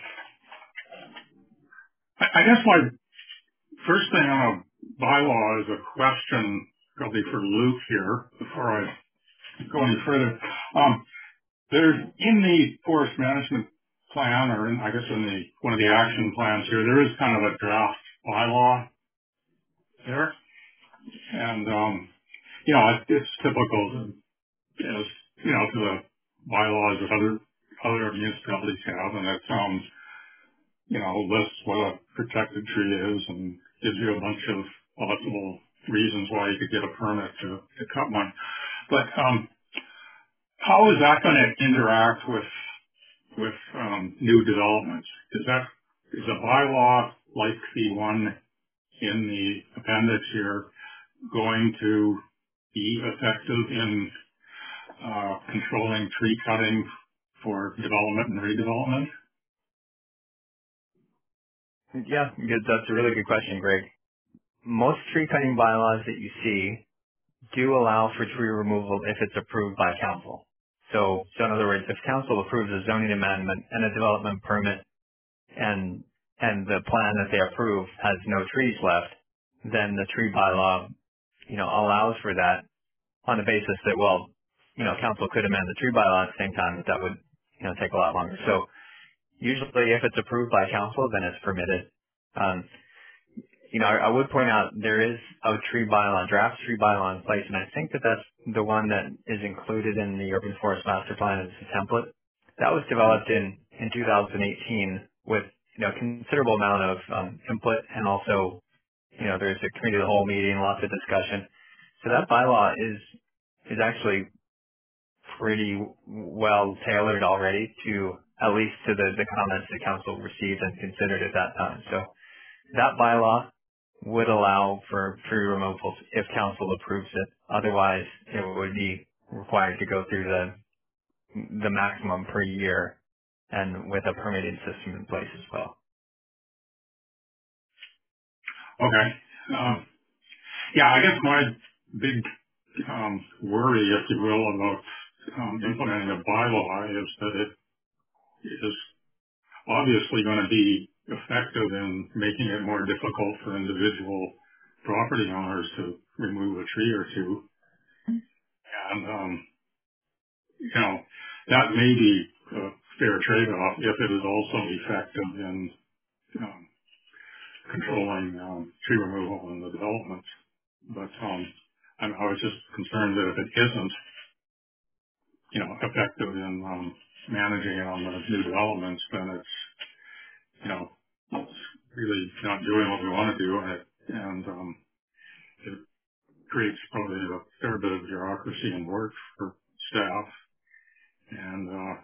S6: I, I guess my first thing on a bylaw is a question, probably for Luke here, before I go any further. Um, there's in the forest management plan, or in, I guess in the one of the action plans here, there is kind of a draft bylaw there, and um, you know, it, it's typical, as you know, to the bylaws that other other municipalities have, and it's um, you know, lists what a protected tree is and gives you a bunch of possible reasons why you could get a permit to, to cut one. But um, how is that going to interact with with um, new developments? Is that is a bylaw like the one in the appendix here going to be effective in uh, controlling tree cutting for development and redevelopment?
S2: Yeah, good. That's a really good question, Greg. Most tree cutting bylaws that you see do allow for tree removal if it's approved by council. So, so in other words, if council approves a zoning amendment and a development permit and and the plan that they approve has no trees left, then the tree bylaw, you know, allows for that on the basis that, well, you know, council could amend the tree bylaw at the same time, but that would, you know, take a lot longer. So usually if it's approved by council, then it's permitted. Um, you know, I, I would point out there is a tree bylaw, draft tree bylaw in place, and I think that that's the one that is included in the Urban Forest Master Plan as a template. That was developed in, in two thousand eighteen with, you know, considerable amount of um, input, and also, you know, there's a committee of the whole meeting, lots of discussion. So that bylaw is is actually pretty well tailored already to at least to the, the comments that council received and considered at that time. So that bylaw would allow for tree removals if council approves it. Otherwise, it would be required to go through the the maximum per year and with a permitting system in place as well.
S6: Okay. Um, yeah, I guess my big um, worry, if you will, about um, implementing a bylaw is that it is obviously going to be effective in making it more difficult for individual property owners to remove a tree or two. And, um, you know, that may be a fair trade-off if it is also effective in um, controlling um, tree removal in the developments. But um, I, I was just concerned that if it isn't, you know, effective in um, managing it on the new developments, then it's, you know, it's really not doing what we want to do, and it, and um, it creates probably a fair bit of bureaucracy and work for staff, and uh,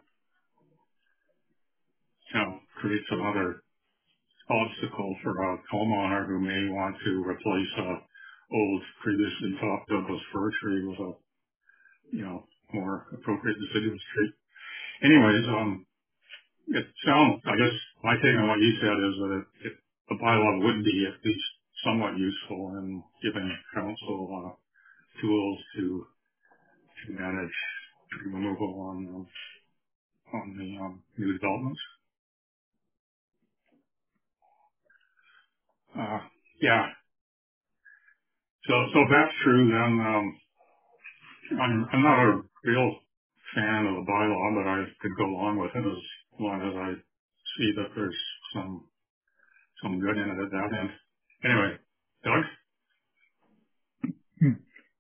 S6: you know, creates another obstacle for a homeowner who may want to replace a old, previously topped Douglas fir tree with a, you know, more appropriate deciduous tree. Anyways, um, it sounds, I guess my take on what you said is that it, it, the bylaw would be at least somewhat useful in giving council uh, tools to to manage tree removal on um, on the um, new developments. Uh, yeah. So so if that's true, then um, I'm I'm not a real fan of the bylaw, but I could go along with it as long as I see that there's some some good in it at that end. Anyway, Doug?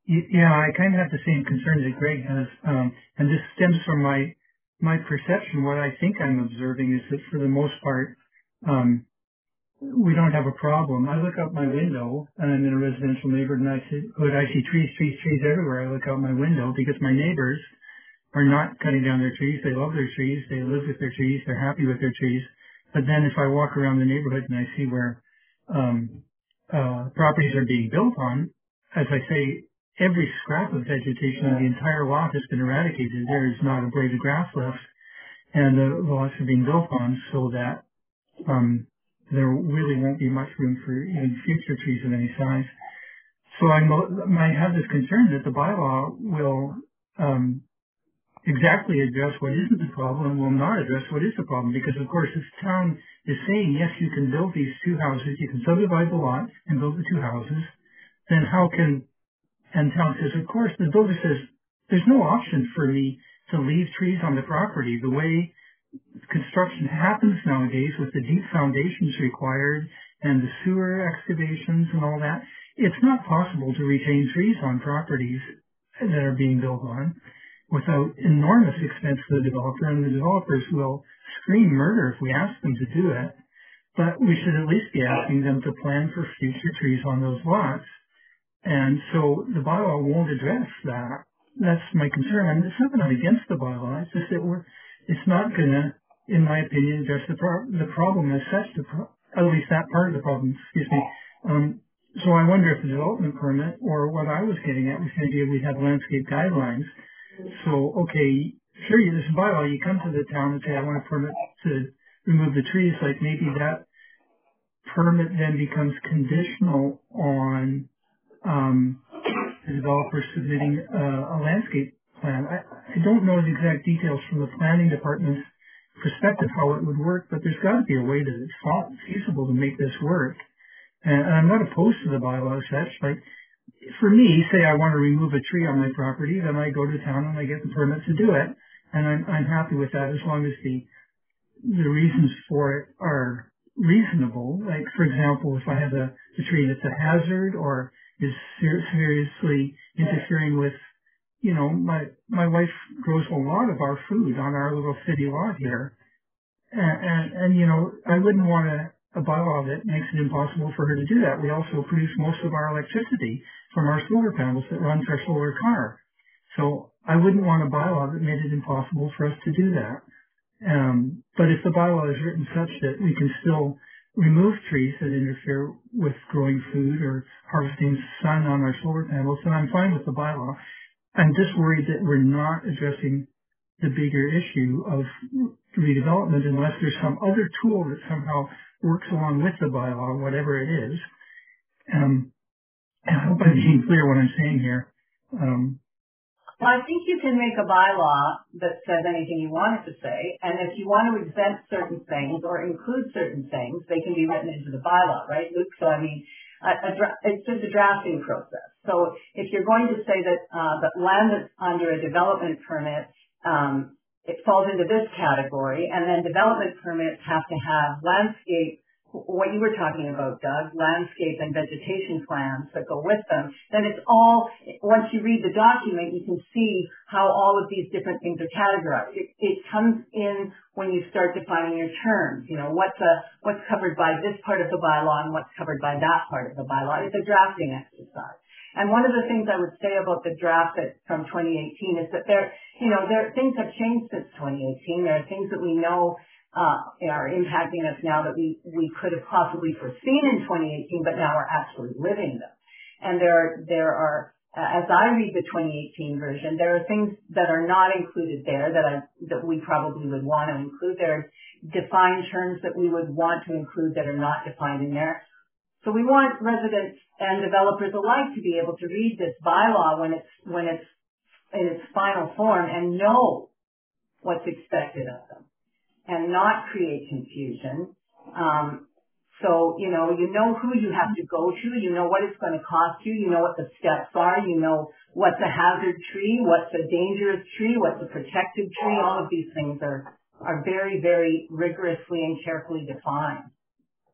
S7: Yeah, I kind of have the same concerns that Greg has, um, and this stems from my my perception. What I think I'm observing is that for the most part, um, we don't have a problem. I look out my window, and I'm in a residential neighborhood, and I see, I see trees, trees, trees everywhere. I look out my window because my neighbors are not cutting down their trees. They love their trees. They live with their trees. They're happy with their trees. But then if I walk around the neighborhood and I see where um, uh, properties are being built on, as I say, every scrap of vegetation on the entire lot has been eradicated. There is not a blade of grass left, and the lots are being built on so that um, there really won't be much room for even future trees of any size. So I'm, I have this concern that the bylaw will um, exactly address what isn't the problem and will not address what is the problem. Because, of course, if the town is saying, yes, you can build these two houses, you can subdivide the lot and build the two houses, then how can, and town says, of course, the builder says, there's no option for me to leave trees on the property. The way construction happens nowadays with the deep foundations required and the sewer excavations and all that, it's not possible to retain trees on properties that are being built on without enormous expense for the developer, and the developers will scream murder if we ask them to do it. But we should at least be asking them to plan for future trees on those lots. And so the bylaw won't address that. That's my concern. And it's not that I'm against the bylaw. It's just that we're, it's not going to, in my opinion, address the, pro- the problem as such, the pro- at least that part of the problem, excuse me. Um, so I wonder if the development permit, or what I was getting at was the idea we have landscape guidelines. So, okay, sure, you, this bylaw, you come to the town and say, I want a permit to remove the trees, like maybe that permit then becomes conditional on um, the developer submitting uh, a landscape plan. I, I don't know the exact details from the planning department's perspective how it would work, but there's got to be a way that it's feasible to make this work. And, and I'm not opposed to the bylaw as such. Like, for me, say I want to remove a tree on my property, then I go to town and I get the permit to do it, and I'm, I'm happy with that as long as the the reasons for it are reasonable. Like, for example, if I have a, a tree that's a hazard or is ser- seriously interfering with, you know, my my wife grows a lot of our food on our little city lot here, and, and, and you know, I wouldn't want a, a bylaw that makes it impossible for her to do that. We also produce most of our electricity from our solar panels that runs our solar car. So I wouldn't want a bylaw that made it impossible for us to do that. Um, but if the bylaw is written such that we can still remove trees that interfere with growing food or harvesting sun on our solar panels, then I'm fine with the bylaw. I'm just worried that we're not addressing the bigger issue of redevelopment unless there's some other tool that somehow works along with the bylaw, whatever it is. Um, and I hope I'm being clear what I'm saying here. Um,
S4: Well, I think you can make a bylaw that says anything you want it to say, and if you want to exempt certain things or include certain things, they can be written into the bylaw, right, Luke? So, I mean, a, a dra- it's just a drafting process. So if you're going to say that, uh, that land that's under a development permit, um, it falls into this category, and then development permits have to have landscape, what you were talking about, Doug, landscape and vegetation plans that go with them, then it's all, once you read the document, you can see how all of these different things are categorized. It, it comes in when you start defining your terms. You know, what's a, what's covered by this part of the bylaw and what's covered by that part of the bylaw. It's a drafting exercise. And one of the things I would say about the draft that, from twenty eighteen is that there, you know, there, things have changed since twenty eighteen. There are things that we know uh, are impacting us now that we, we could have possibly foreseen in twenty eighteen, but now we're actually living them. And there, there are, uh, as I read the twenty eighteen version, there are things that are not included there that I, that we probably would want to include. There are defined terms that we would want to include that are not defined in there. So we want residents and developers alike to be able to read this bylaw when it's, when it's in its final form and know what's expected of them and not create confusion. Um, so, you know, you know who you have to go to, you know what it's going to cost you, you know what the steps are, you know what's a hazard tree, what's a dangerous tree, what's a protected tree. All of these things are, are very, very rigorously and carefully defined.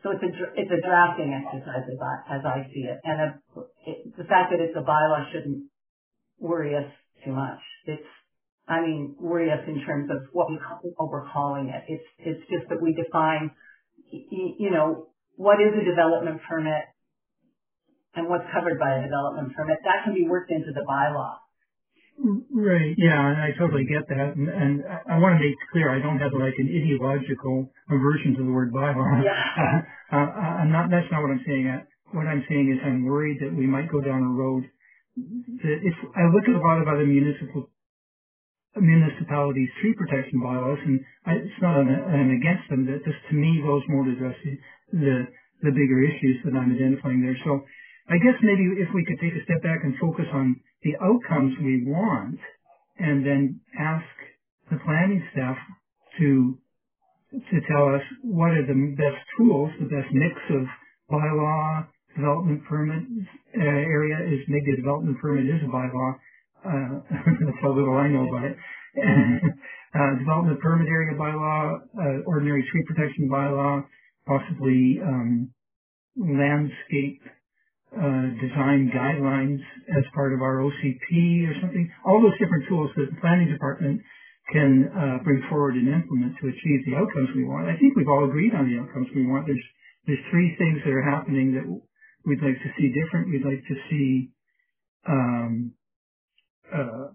S4: So it's a, it's a drafting exercise as I, as I see it. And a, it, the fact that it's a bylaw shouldn't worry us too much. It's, I mean, worry us in terms of what, we, what we're calling it. It's, it's just that we define, you know, what is a development permit and what's covered by a development permit. That can be worked into the bylaw.
S7: Right. Yeah, and I totally get that. And, and I, I want to make clear I don't have like an ideological aversion to the word bylaw.
S4: Yeah.
S7: Uh, uh, I'm not. That's not what I'm saying. Uh, what I'm saying is I'm worried that we might go down a road that if I look at a lot of other municipal municipalities' tree protection bylaws, and I, it's not an, an against them. That just to me those won't address the, the the bigger issues that I'm identifying there. So I guess maybe if we could take a step back and focus on the outcomes we want, and then ask the planning staff to to tell us what are the best tools, the best mix of bylaw, development permit uh, area is maybe a development permit is a bylaw. Uh, that's how little I know about it. uh, development permit area bylaw, uh, ordinary tree protection bylaw, possibly um, landscape uh, design guidelines as part of our O C P or something. All those different tools that the planning department can uh, bring forward and implement to achieve the outcomes we want. I think we've all agreed on the outcomes we want. There's there's three things that are happening that we'd like to see different. We'd like to see um, uh,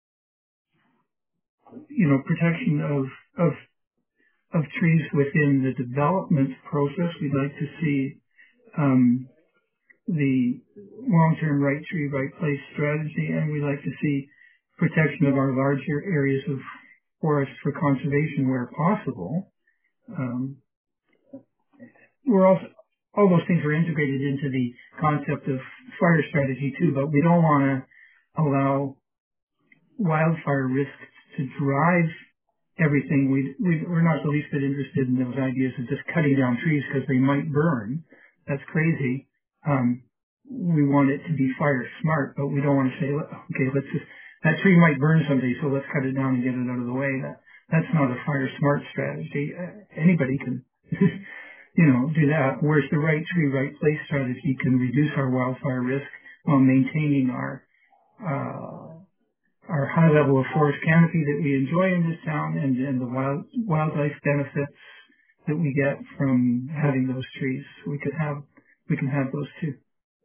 S7: you know protection of of of trees within the development process. We'd like to see um, the long-term right tree, right place strategy, and we like to see protection of our larger areas of forest for conservation where possible. Um, we're also, all those things are integrated into the concept of fire strategy too, but we don't want to allow wildfire risks to drive everything. We, we, we're not the least bit interested in those ideas of just cutting down trees because they might burn. That's crazy. Um, we want it to be fire smart, but we don't want to say, okay, let's just, that tree might burn someday, so let's cut it down and get it out of the way. That, that's not a fire smart strategy. Uh, anybody can, you know, do that. Whereas the right tree, right place strategy can reduce our wildfire risk while maintaining our, uh, our high level of forest canopy that we enjoy in this town and, and the wild, wildlife benefits that we get from having those trees. We could have, we can have those too.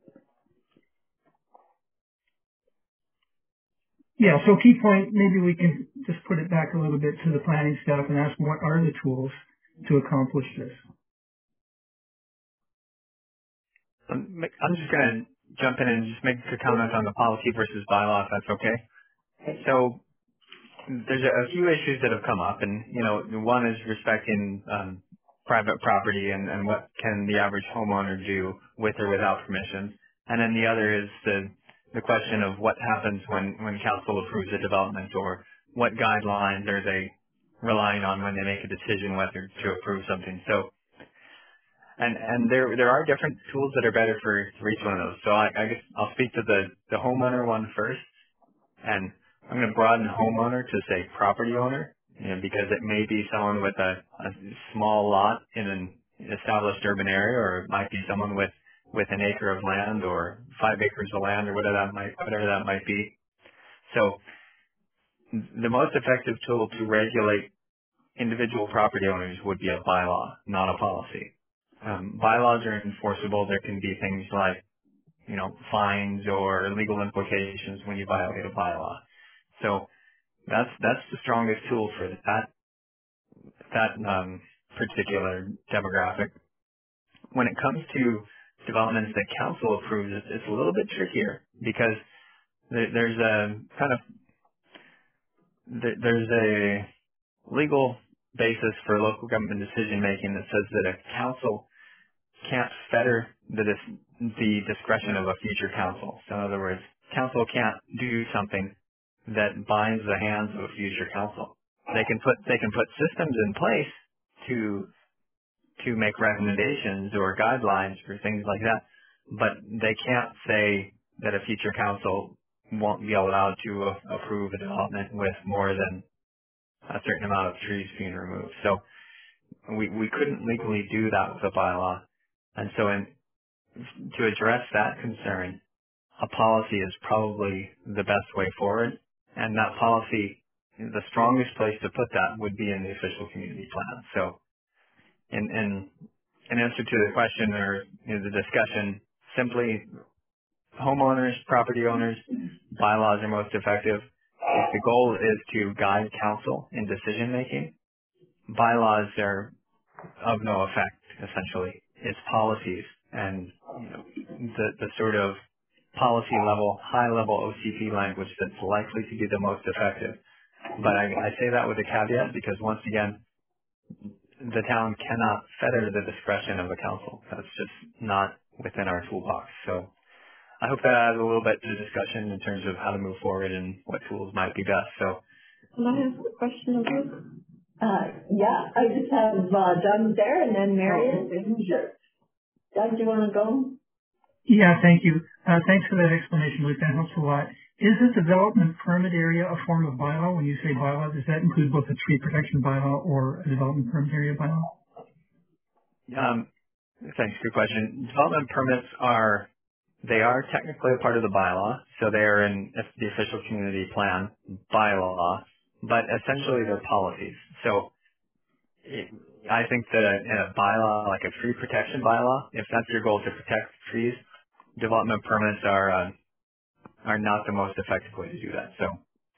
S7: Yeah, so key point, maybe we can just put it back a little bit to the planning staff and ask what are the tools to accomplish this.
S2: I'm I'm just going to jump in and just make a comment on the policy versus bylaw, if that's okay. So there's a, a few issues that have come up, and, you know, one is respecting um, private property and, and what can the average homeowner do with or without permission. And then the other is the the question of what happens when, when council approves a development, or what guidelines are they relying on when they make a decision whether to approve something. So, and, and there there are different tools that are better for, for each one of those. So I, I guess I'll speak to the, the homeowner one first. And I'm going to broaden homeowner to say property owner, you know, because it may be someone with a, a small lot in an established urban area, or it might be someone with, with an acre of land or five acres of land, or whatever that might whatever that might be. So the most effective tool to regulate individual property owners would be a bylaw, not a policy. Um, bylaws are enforceable. There can be things like, you know, fines or legal implications when you violate a bylaw. So that's that's the strongest tool for that that um, particular demographic. When it comes to developments that council approves, it's, it's a little bit trickier because there, there's a kind of there, there's a legal basis for local government decision making that says that a council can't fetter the dis- the discretion of a future council. So in other words, council can't do something that binds the hands of a future council. They can put they can put systems in place to to make recommendations or guidelines for things like that, but they can't say that a future council won't be allowed to a- approve a development with more than a certain amount of trees being removed. So we we couldn't legally do that with a bylaw. And so in, to address that concern, a policy is probably the best way forward. And that policy, the strongest place to put that would be in the official community plan. So in, in, in answer to the question or you know, the discussion, simply homeowners, property owners, bylaws are most effective. If the goal is to guide council in decision making, bylaws are of no effect, essentially. It's policies and you know, the, the sort of policy level, high level O C P language that's likely to be the most effective. But I, I say that with a caveat because once again, the town cannot fetter the discretion of the council. That's just not within our toolbox. So I hope that adds a little bit to the discussion in terms of how to move forward and what tools might be best. So,
S3: can I ask a question of you?
S1: Uh, yeah, I just have uh, Doug there and then Marion.
S3: Oh,
S1: sure. Doug, do you want to go?
S7: Yeah, thank you. Uh, thanks for that explanation, Luke. That helps a lot. Is the development permit area a form of bylaw? When you say bylaw, does that include both a tree protection bylaw or a development permit area bylaw?
S2: um, thanks. Good question. Development permits are, they are technically a part of the bylaw. So they are in the official community plan bylaw, but essentially they're policies. So it, I think that a, in a bylaw, like a tree protection bylaw, if that's your goal to protect trees, development permits are uh, are not the most effective way to do that. So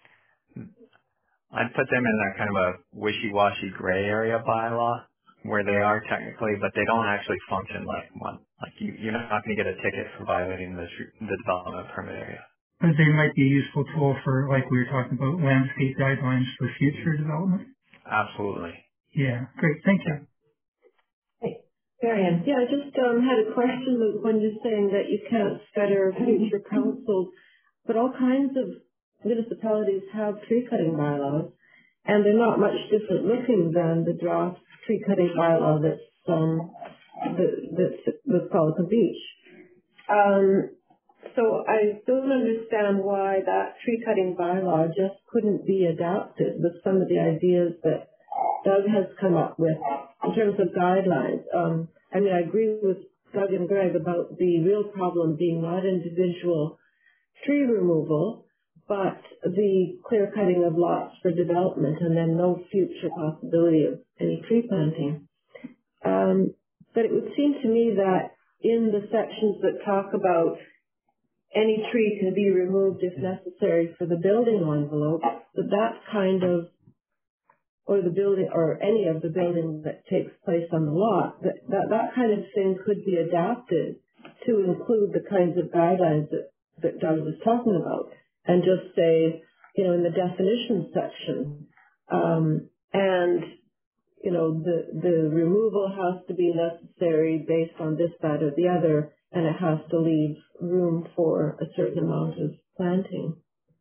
S2: I'd put them in that kind of a wishy-washy gray area bylaw where they are technically, but they don't actually function like one. Like you, you're not going to get a ticket for violating the, the development permit area.
S7: But they might be a useful tool for, like we were talking about, landscape guidelines for future development.
S2: Absolutely.
S7: Yeah, great. Thank you.
S1: Hey, Marion.
S3: yeah, I just um, had a question, Luke, when you're saying that you can't fetter future councils, but all kinds of municipalities have tree cutting bylaws, and they're not much different looking than the draft tree cutting bylaw that's um, that, that's with Pelican Beach. Um, so I don't understand why that tree cutting bylaw just couldn't be adapted with some of the ideas that Doug has come up with in terms of guidelines. Um, I mean, I agree with Doug and Greg about the real problem being not individual tree removal, but the clear cutting of lots for development and then no future possibility of any tree planting. Um, but it would seem to me that in the sections that talk about any tree can be removed if necessary for the building envelope, that that kind of, or the building, or any of the building that takes place on the lot, that, that, that kind of thing could be adapted to include the kinds of guidelines that, that Doug was talking about, and just say, you know, in the definition section, um, and, you know, the, the removal has to be necessary based on this, that, or the other, and it has to leave room for a certain amount of planting.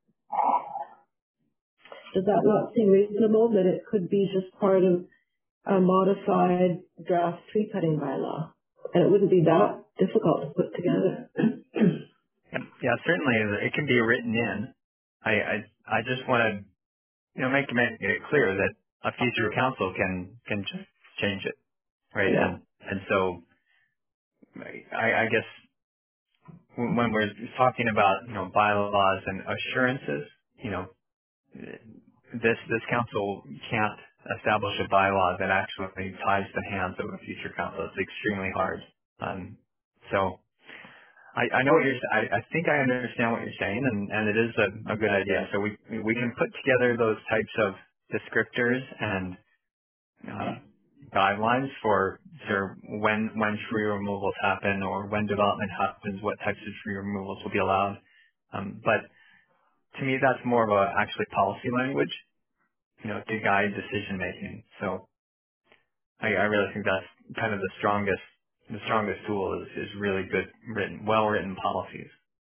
S3: Does that not seem reasonable, that it could be just part of a modified draft tree cutting bylaw? And it wouldn't be that difficult to put together.
S2: Yeah, certainly it can be written in. I I, I just want to you know make make it clear that a future council can can just change it, right?
S1: Yeah.
S2: And and so I, I guess when we're talking about you know bylaws and assurances, you know this this council can't establish a bylaw that actually ties the hands of a future council. It's extremely hard. Um, so. I, I know what you're. I, I think I understand what you're saying, and, and it is a, a good idea. So we we can put together those types of descriptors and uh, guidelines for sure when when tree removals happen or when development happens, what types of tree removals will be allowed. Um, but to me, that's more of a actually policy language, you know, to guide decision making. So I, I really think that's kind of the strongest. The strongest tool is, is really good written, well written policies.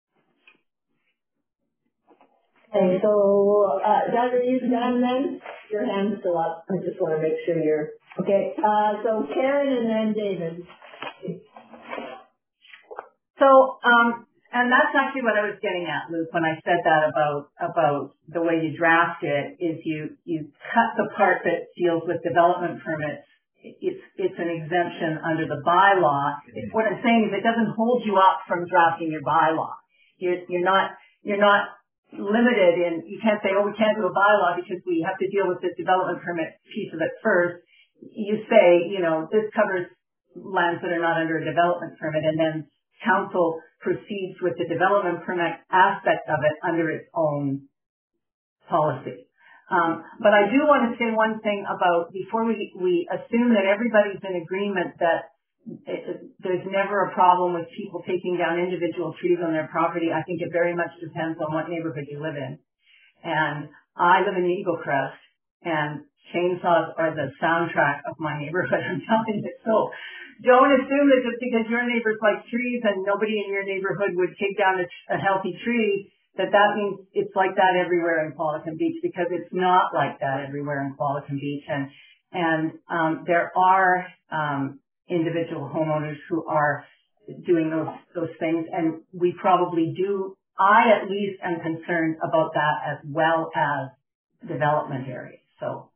S1: Okay, so, uh, Doug, are you done then? Your hand's still up. I just want to make sure you're, okay. Uh, so Karen and then David.
S4: So, um, and that's actually what I was getting at, Luke, when I said that about, about the way you draft it, is you, you cut the part that deals with development permits it's it's an exemption under the bylaw. What I'm saying is it doesn't hold you up from drafting your bylaw. You're, you're not you're not limited in, you can't say, oh, we can't do a bylaw because we have to deal with this development permit piece of it first. You say, you know, this covers lands that are not under a development permit, and then council proceeds with the development permit aspect of it under its own policy. Um, but I do want to say one thing about, before we, we assume that everybody's in agreement that it, there's never a problem with people taking down individual trees on their property. I think it very much depends on what neighborhood you live in. And I live in Eagle Crest, and chainsaws are the soundtrack of my neighborhood. I'm telling you. So don't assume that just because your neighbors like trees and nobody in your neighborhood would take down a, a healthy tree, that that means it's like that everywhere in Qualicum Beach, because it's not like that everywhere in Qualicum Beach. And, and um, there are um, individual homeowners who are doing those those things, and we probably do. I at least am concerned about that as well as development areas. So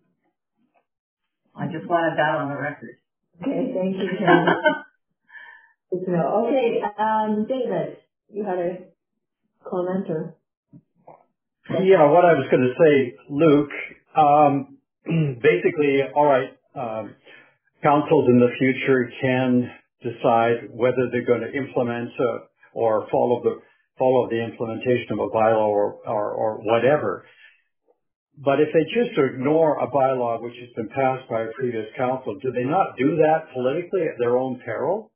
S4: I just wanted that on the record.
S1: Okay, thank you, Karen. Good to know. Okay, um, David, you had a comment or?
S5: Yeah, what I was going to say, Luke, um, basically, all right, um, councils in the future can decide whether they're going to implement uh, or follow the follow the implementation of a bylaw or, or, or whatever. But if they choose to ignore a bylaw which has been passed by a previous council, do they not do that politically at their own peril?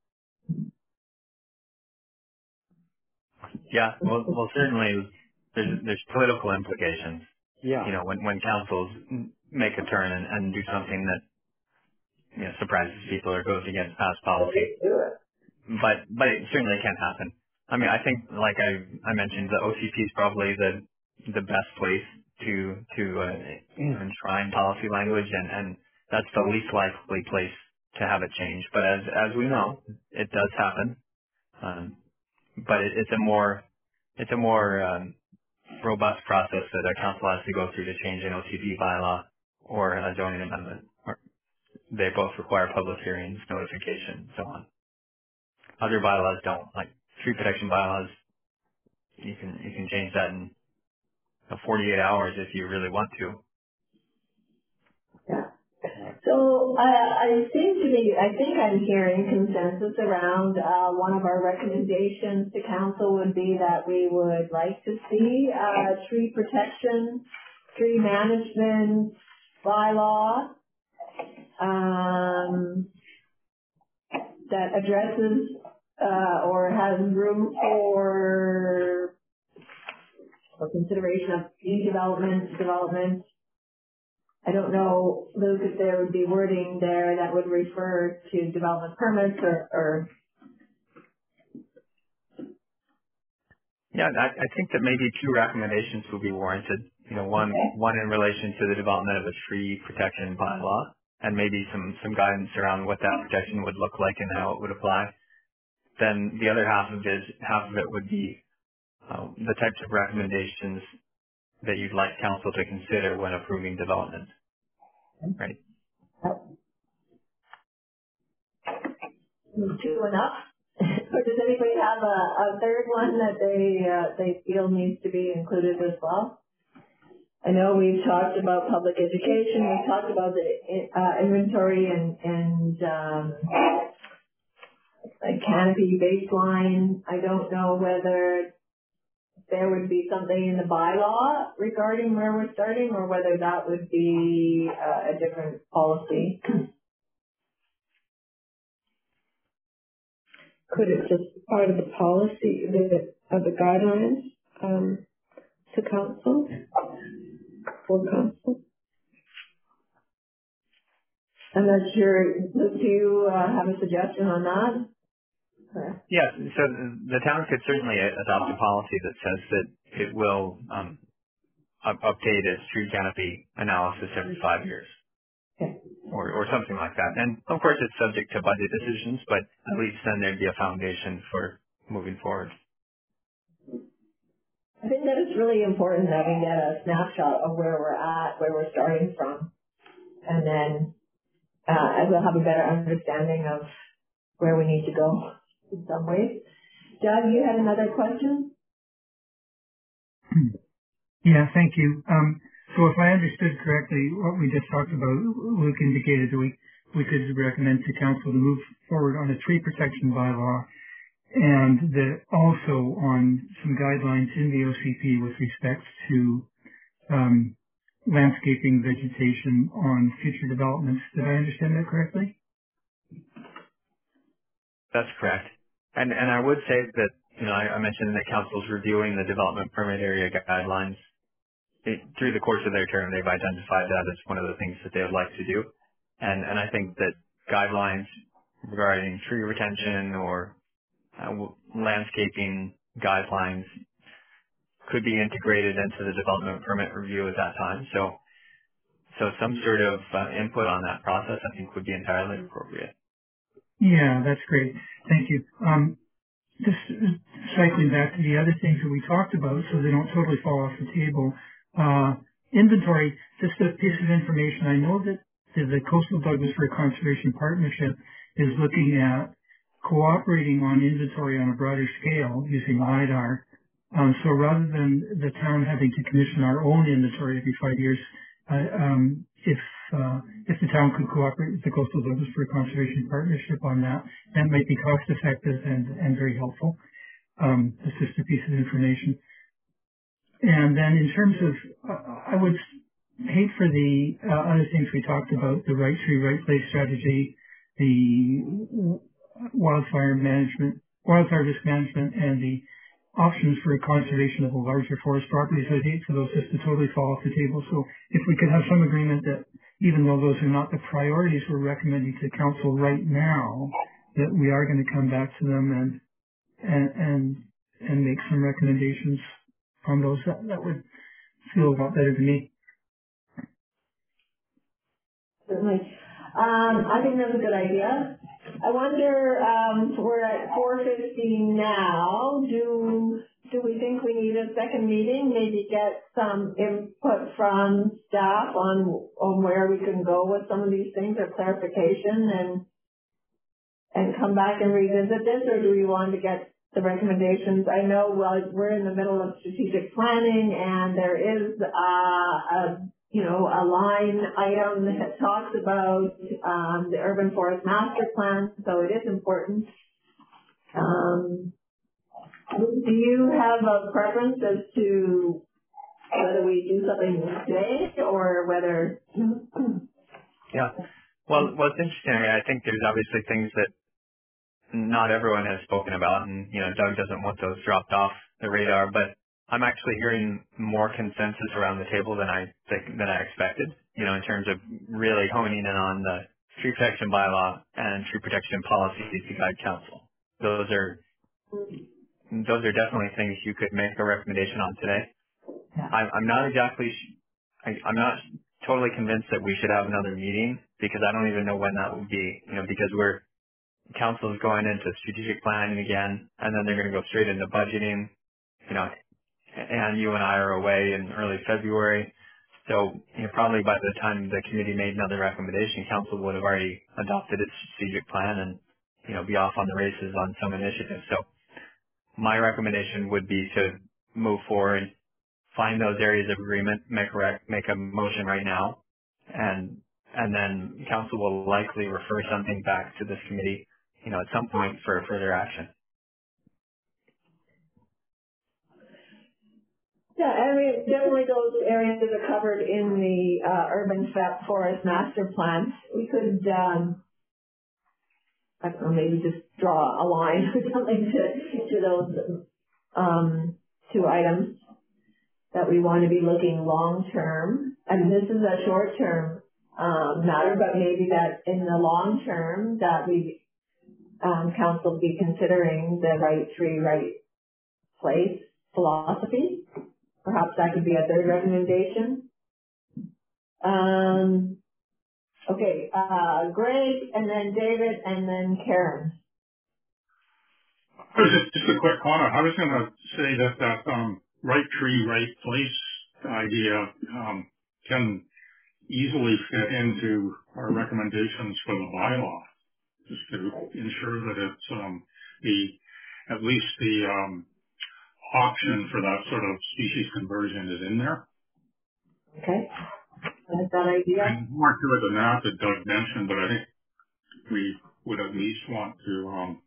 S2: Yeah, well, well certainly there's, there's political implications.
S5: Yeah.
S2: You know, when, when councils make a turn and, and do something that, you know, surprises people or goes against past policy. But, but it certainly can happen. I mean, I think, like I, I mentioned, the O C P is probably the, the best place to, to, uh, enshrine policy language, and, and that's the least likely place to have it change. But as, as we know, it does happen. Um, but it, it's a more, it's a more, um, robust process that a council has to go through to change an O C P bylaw or a zoning amendment. Or they both require public hearings, notification, and so on. Other bylaws don't. Like tree protection bylaws, you can you can change that in forty-eight hours if you really want to.
S1: Yeah. So uh, I seem to be, I think I'm hearing consensus around uh, one of our recommendations to council would be that we would like to see uh, tree protection, tree management bylaw um, that addresses uh, or has room for, for consideration of development, development. I don't know, Luke, if there would be wording there that would refer to development permits or, or
S2: Yeah, I, I think that maybe two recommendations would be warranted. You know, one
S1: okay.
S2: one in relation to the development of a tree protection bylaw, and maybe some some guidance around what that protection would look like and how it would apply. Then the other half of it, half of it would be uh, the types of recommendations that you'd like council to consider when approving development. Right.
S1: Two enough? Or does anybody have a, a third one that they uh, they feel needs to be included as well? I know we've talked about public education. We've talked about the uh, inventory and and um, a canopy baseline. I don't know whether there would be something in the bylaw regarding where we're starting, or whether that would be uh, a different policy.
S3: Could it just be part of the policy, the, of the guidelines um, to council, for council?
S1: I'm not sure. Do you uh, have a suggestion on that? Or?
S2: Yeah, so the town could certainly adopt a policy that says that it will um, up- update its tree canopy analysis every five years.
S1: Okay.
S2: Or, or something like that. And of course it's subject to budget decisions, but at least then there'd be a foundation for moving forward.
S1: I think that it's really important that we get a snapshot of where we're at, where we're starting from, and then uh, as we'll have a better understanding of where we need to go in some ways. Doug, you had another question?
S7: Yeah, thank you. Um, so if I understood correctly, what we just talked about, Luke indicated that we, we could recommend to council to move forward on a tree protection bylaw and that also on some guidelines in the O C P with respect to um, landscaping vegetation on future developments. Did I understand that correctly?
S2: That's correct. And and I would say that, you know, I, I mentioned that council's reviewing the development permit area guidelines. It, through the course of their term, they've identified that as one of the things that they would like to do. And and I think that guidelines regarding tree retention or uh, w- landscaping guidelines could be integrated into the development permit review at that time. So so some sort of uh, input on that process, I think, would be entirely appropriate.
S7: Yeah, that's great. Thank you. Um, just cycling back to the other things that we talked about so they don't totally fall off the table. Uh, inventory, just a piece of information. I know that the, the Coastal Douglas Fir Conservation Partnership is looking at cooperating on inventory on a broader scale using LiDAR. Um, so rather than the town having to commission our own inventory every five years, uh, um, if uh, if the town could cooperate with the Coastal Douglas Fir Conservation Partnership on that, that might be cost effective and, and very helpful. Um, that's just a piece of information. And then in terms of, uh, I would hate for the uh, other things we talked about, the right tree, right place strategy, the w- wildfire management, wildfire risk management, and the options for conservation of the larger forest properties. I'd hate for those just to totally fall off the table. So if we could have some agreement that even though those are not the priorities we're recommending to council right now, that we are going to come back to them and and and, and make some recommendations on those, that, that would feel a lot better to me.
S1: Certainly. Um, I think that's a good idea. I wonder, um, we're at four fifty now. Do do we think we need a second meeting? Maybe get some input from staff on on where we can go with some of these things or clarification, and and come back and revisit this, or do we want to get the recommendations? I know well, we're in the middle of strategic planning, and there is uh, a you know a line item that talks about um, the urban forest master plan, so it is important. Um, do you have a preference as to whether we do something today or whether?
S2: Yeah. Well, well, it's interesting. I mean, I think there's obviously things that not everyone has spoken about, and you know, Doug doesn't want those dropped off the radar. But I'm actually hearing more consensus around the table than I think than I expected. You know, in terms of really honing in on the tree protection bylaw and tree protection policy to guide council. Those are those are definitely things you could make a recommendation on today.
S1: Yeah.
S2: I, I'm not exactly. sh- I, I'm not totally convinced that we should have another meeting because I don't even know when that would be. You know, because we're council is going into strategic planning again, and then they're going to go straight into budgeting. You know, and you and I are away in early February, so you know, probably by the time the committee made another recommendation, council would have already adopted its strategic plan and you know be off on the races on some initiatives. So my recommendation would be to move forward, find those areas of agreement, make a rec- make a motion right now, and and then council will likely refer something back to this committee, you know, at some point for further action.
S1: Yeah, I mean, definitely those areas that are covered in the uh, urban fa- forest master plan. We could, um, I don't know, maybe just draw a line or something to to those um, two items that we want to be looking long term. And this is a short term um, matter, but maybe that in the long term that we um, council be considering the right tree, right place philosophy. Perhaps that could be a third recommendation. Um, okay, uh, Greg, and then David, and then Karen.
S6: Just, just a quick comment. I was going to say that that um, right tree, right place idea um, can easily fit into our recommendations for the bylaw, just to ensure that it's um, the at least the um, option for that sort of species conversion is in there.
S1: Okay. That's that idea.
S6: And more to it than that that Doug mentioned, but I think we would at least want to, um,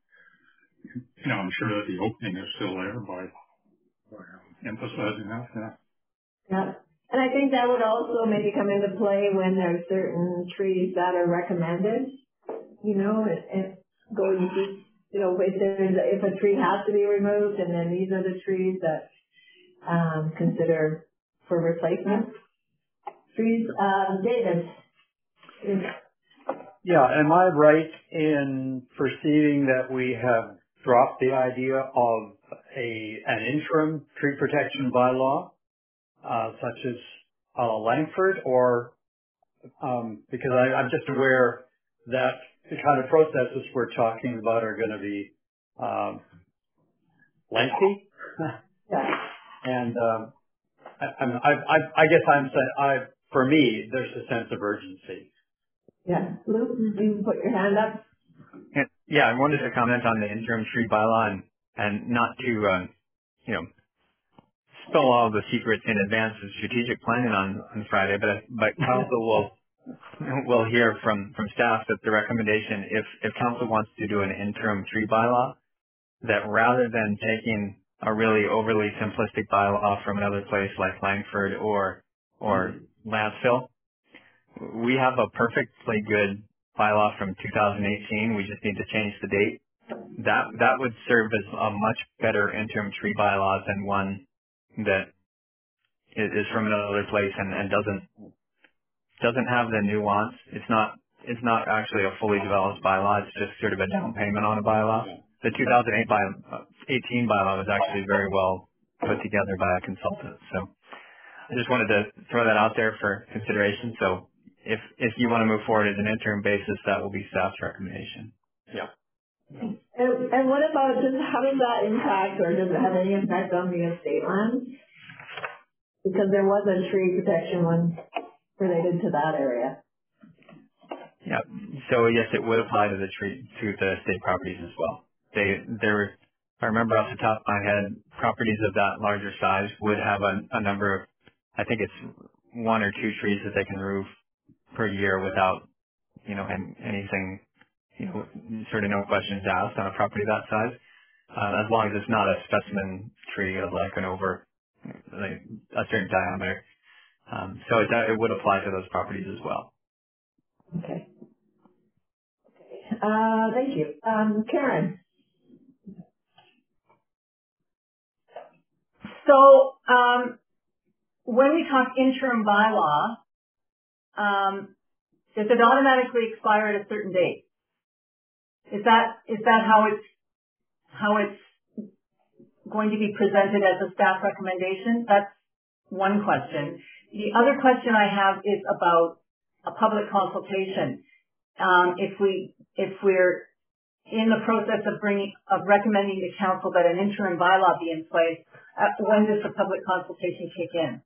S6: you know, ensure that the opening is still there by, by um, emphasizing that. Yeah.
S1: Yeah. And I think that would also maybe come into play when there's certain trees that are recommended, you know, and, and going to, you know, if there's, if a tree has to be removed and then these are the trees that, um, consider for replacement trees. Um, David. Is,
S5: Yeah, am I right in perceiving that we have dropped the idea of a an interim tree protection bylaw, uh, such as uh, Langford, or um, because I, I'm just aware that the kind of processes we're talking about are going to be um, lengthy,
S1: yeah.
S5: and um, I, I, I, I guess I'm saying, I, for me, there's a sense of urgency.
S1: Yeah. Luke, you put your hand up.
S2: Yeah, I wanted to comment on the interim tree bylaw and, and not to, um, you know, spill all the secrets in advance of strategic planning on, on Friday, but, but council will, will hear from, from staff that the recommendation, if, if council wants to do an interim tree bylaw, that rather than taking a really overly simplistic bylaw from another place like Langford or, or landfill, we have a perfectly good bylaw from two thousand eighteen. We just need to change the date. That that would serve as a much better interim tree bylaw than one that is is from another place and, and doesn't doesn't have the nuance. It's not it's not actually a fully developed bylaw. It's just sort of a down payment on a bylaw. The two thousand eight by, uh, eighteen bylaw was actually very well put together by a consultant. So I just wanted to throw that out there for consideration. So if if you want to move forward as an interim basis, that will be staff's recommendation.
S5: Yeah.
S1: And, and what about, does, how does that impact, or does it have any impact on the estate land? Because there was a tree protection one related to that area.
S2: Yeah. So yes, it would apply to the tree to the state properties as well. They there, if I remember off the top of my head, properties of that larger size would have a, a number of, I think it's one or two trees that they can remove per year without, you know, an- anything, you know, sort of no questions asked on a property that size, uh, as long as it's not a specimen tree of like an over, like a certain diameter. Um, so it, it would apply to those properties as well.
S1: Okay. Uh, thank you. Um, Karen.
S4: So, um, when we talk interim bylaw, um, does it automatically expire at a certain date? Is that is that how it's how it's going to be presented as a staff recommendation? That's one question. The other question I have is about a public consultation. Um, if we if we're in the process of bringing of recommending to council that an interim bylaw be in place, uh, when does the public consultation kick in?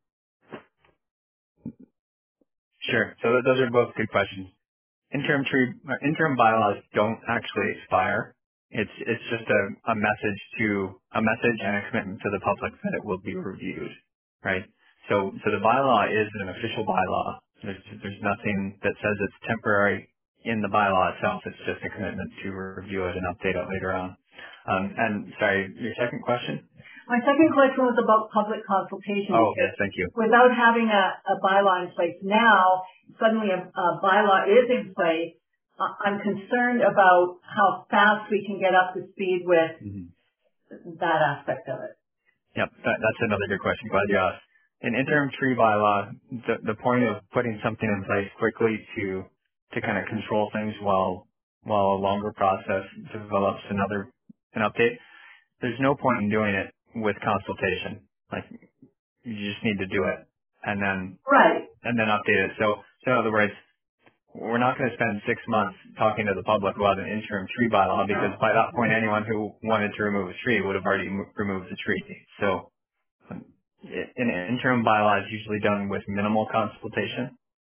S2: Sure. So those are both good questions. Interim tree, uh, interim bylaws don't actually expire. It's it's just a, a message to a message and a commitment to the public that it will be reviewed, right? So so the bylaw is an official bylaw. There's there's nothing that says it's temporary in the bylaw itself. It's just a commitment to review it and update it later on. Um, and sorry, your second question?
S4: My second question was about public consultation.
S2: Oh, yes, thank you.
S4: Without having a, a bylaw in place now, suddenly a, a bylaw is in place. Uh, I'm concerned about how fast we can get up to speed with mm-hmm. that aspect of it.
S2: Yep, that, that's another good question. Glad you asked. An interim tree bylaw, the, the point of putting something in place quickly to to kind of control things while while a longer process develops another an update. There's no point in doing it with consultation. Like you just need to do it and then
S4: right
S2: and then update it. So so in other words, we're not going to spend six months talking to the public about an interim tree bylaw because by that point anyone who wanted to remove a tree would have already m- removed the tree. So an interim bylaw is usually done with minimal consultation.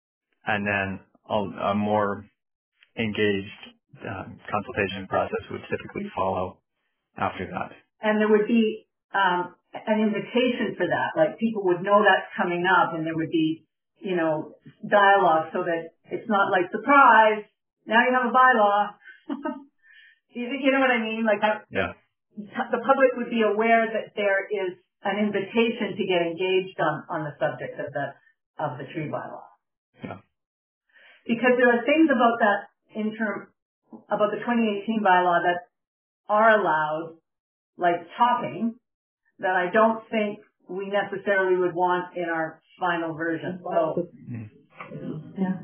S2: and then a, a more engaged um, consultation process would typically follow after that.
S4: And there would be um, an invitation for that, like people would know that's coming up, and there would be, you know, dialogue so that it's not like, surprise, now you have a bylaw. you, you know what I mean? Like, I,
S2: yeah.
S4: the public would be aware that there is an invitation to get engaged on, on the subject of the of the tree bylaw.
S2: Yeah.
S4: Because there are things about that interim, about the twenty eighteen bylaw that are allowed, like chopping, that I don't think we necessarily would want in our final version. So,
S1: yeah.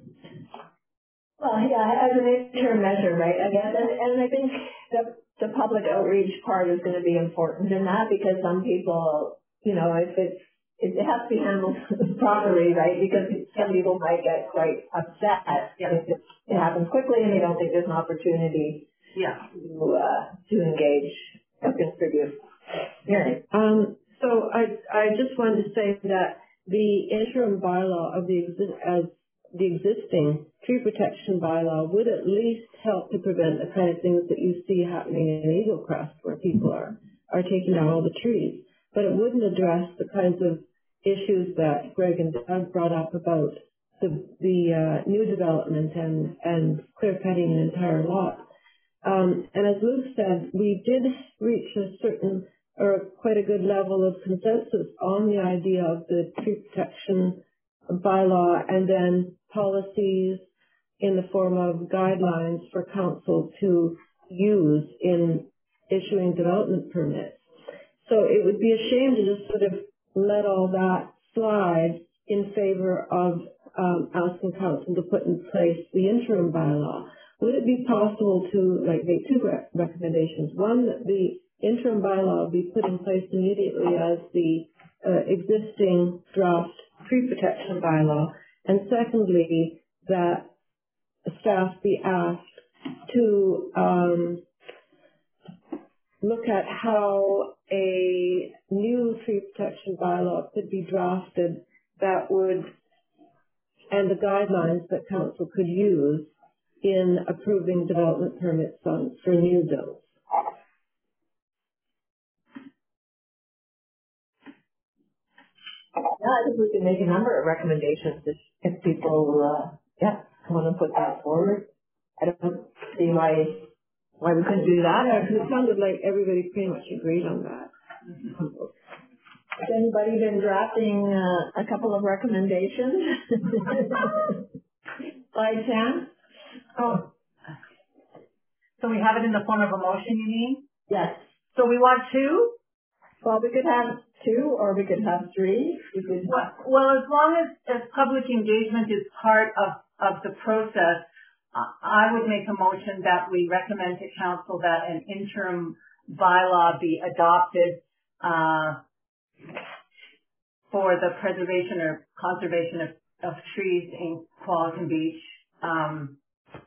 S1: Well, yeah, as an interim measure, right? Again, and, and I think the the public outreach part is going to be important in that, because some people, you know, if it's it has to be handled properly, right? Because some people might get quite upset
S4: yeah.
S1: if it, it happens quickly and they don't think there's an opportunity
S4: yeah.
S1: to uh, to engage or contribute.
S3: Yeah. Um, so I I just wanted to say that the interim bylaw of the exi- as the existing tree protection bylaw would at least help to prevent the kind of things that you see happening in Eagle Crest, where people are are taking down all the trees. But it wouldn't address the kinds of issues that Greg and Doug brought up about the the uh, new development and and clear cutting an entire lot. Um, and as Luke said, we did reach a certain or quite a good level of consensus on the idea of the tree protection bylaw, and then policies in the form of guidelines for council to use in issuing development permits. So it would be a shame to just sort of let all that slide in favor of um, asking council to put in place the interim bylaw. Would it be possible to like make two re- recommendations? One, that the interim bylaw be put in place immediately as the uh, existing draft tree protection bylaw, and secondly, that staff be asked to um, look at how a new tree protection bylaw could be drafted that would, and the guidelines that council could use in approving development permits on, for new builds.
S1: Yeah, I think we can make a number of recommendations if, if people, uh, yeah, want to put that forward. I don't see why why we couldn't do that.
S3: Yeah, because it sounded like everybody pretty much agreed on that.
S1: Has anybody been drafting uh, a couple of recommendations by chance?
S4: Oh. So we have it in the form of a motion, you mean?
S1: Yes.
S4: So we want two?
S1: Well, we could have two, or we could have three. We could
S4: well, well, as long as, as public engagement is part of, of the process, I would make a motion that we recommend to council that an interim bylaw be adopted uh, for the preservation or conservation of, of trees in Qualicum Beach, um,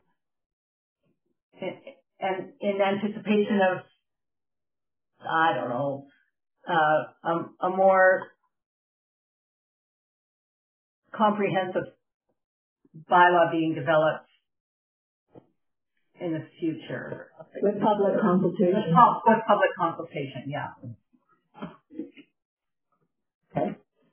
S4: and in anticipation of, I don't know, uh, a, a more comprehensive bylaw being developed in the future.
S1: With public consultation.
S4: With, pub, with public consultation, yeah.
S1: Okay.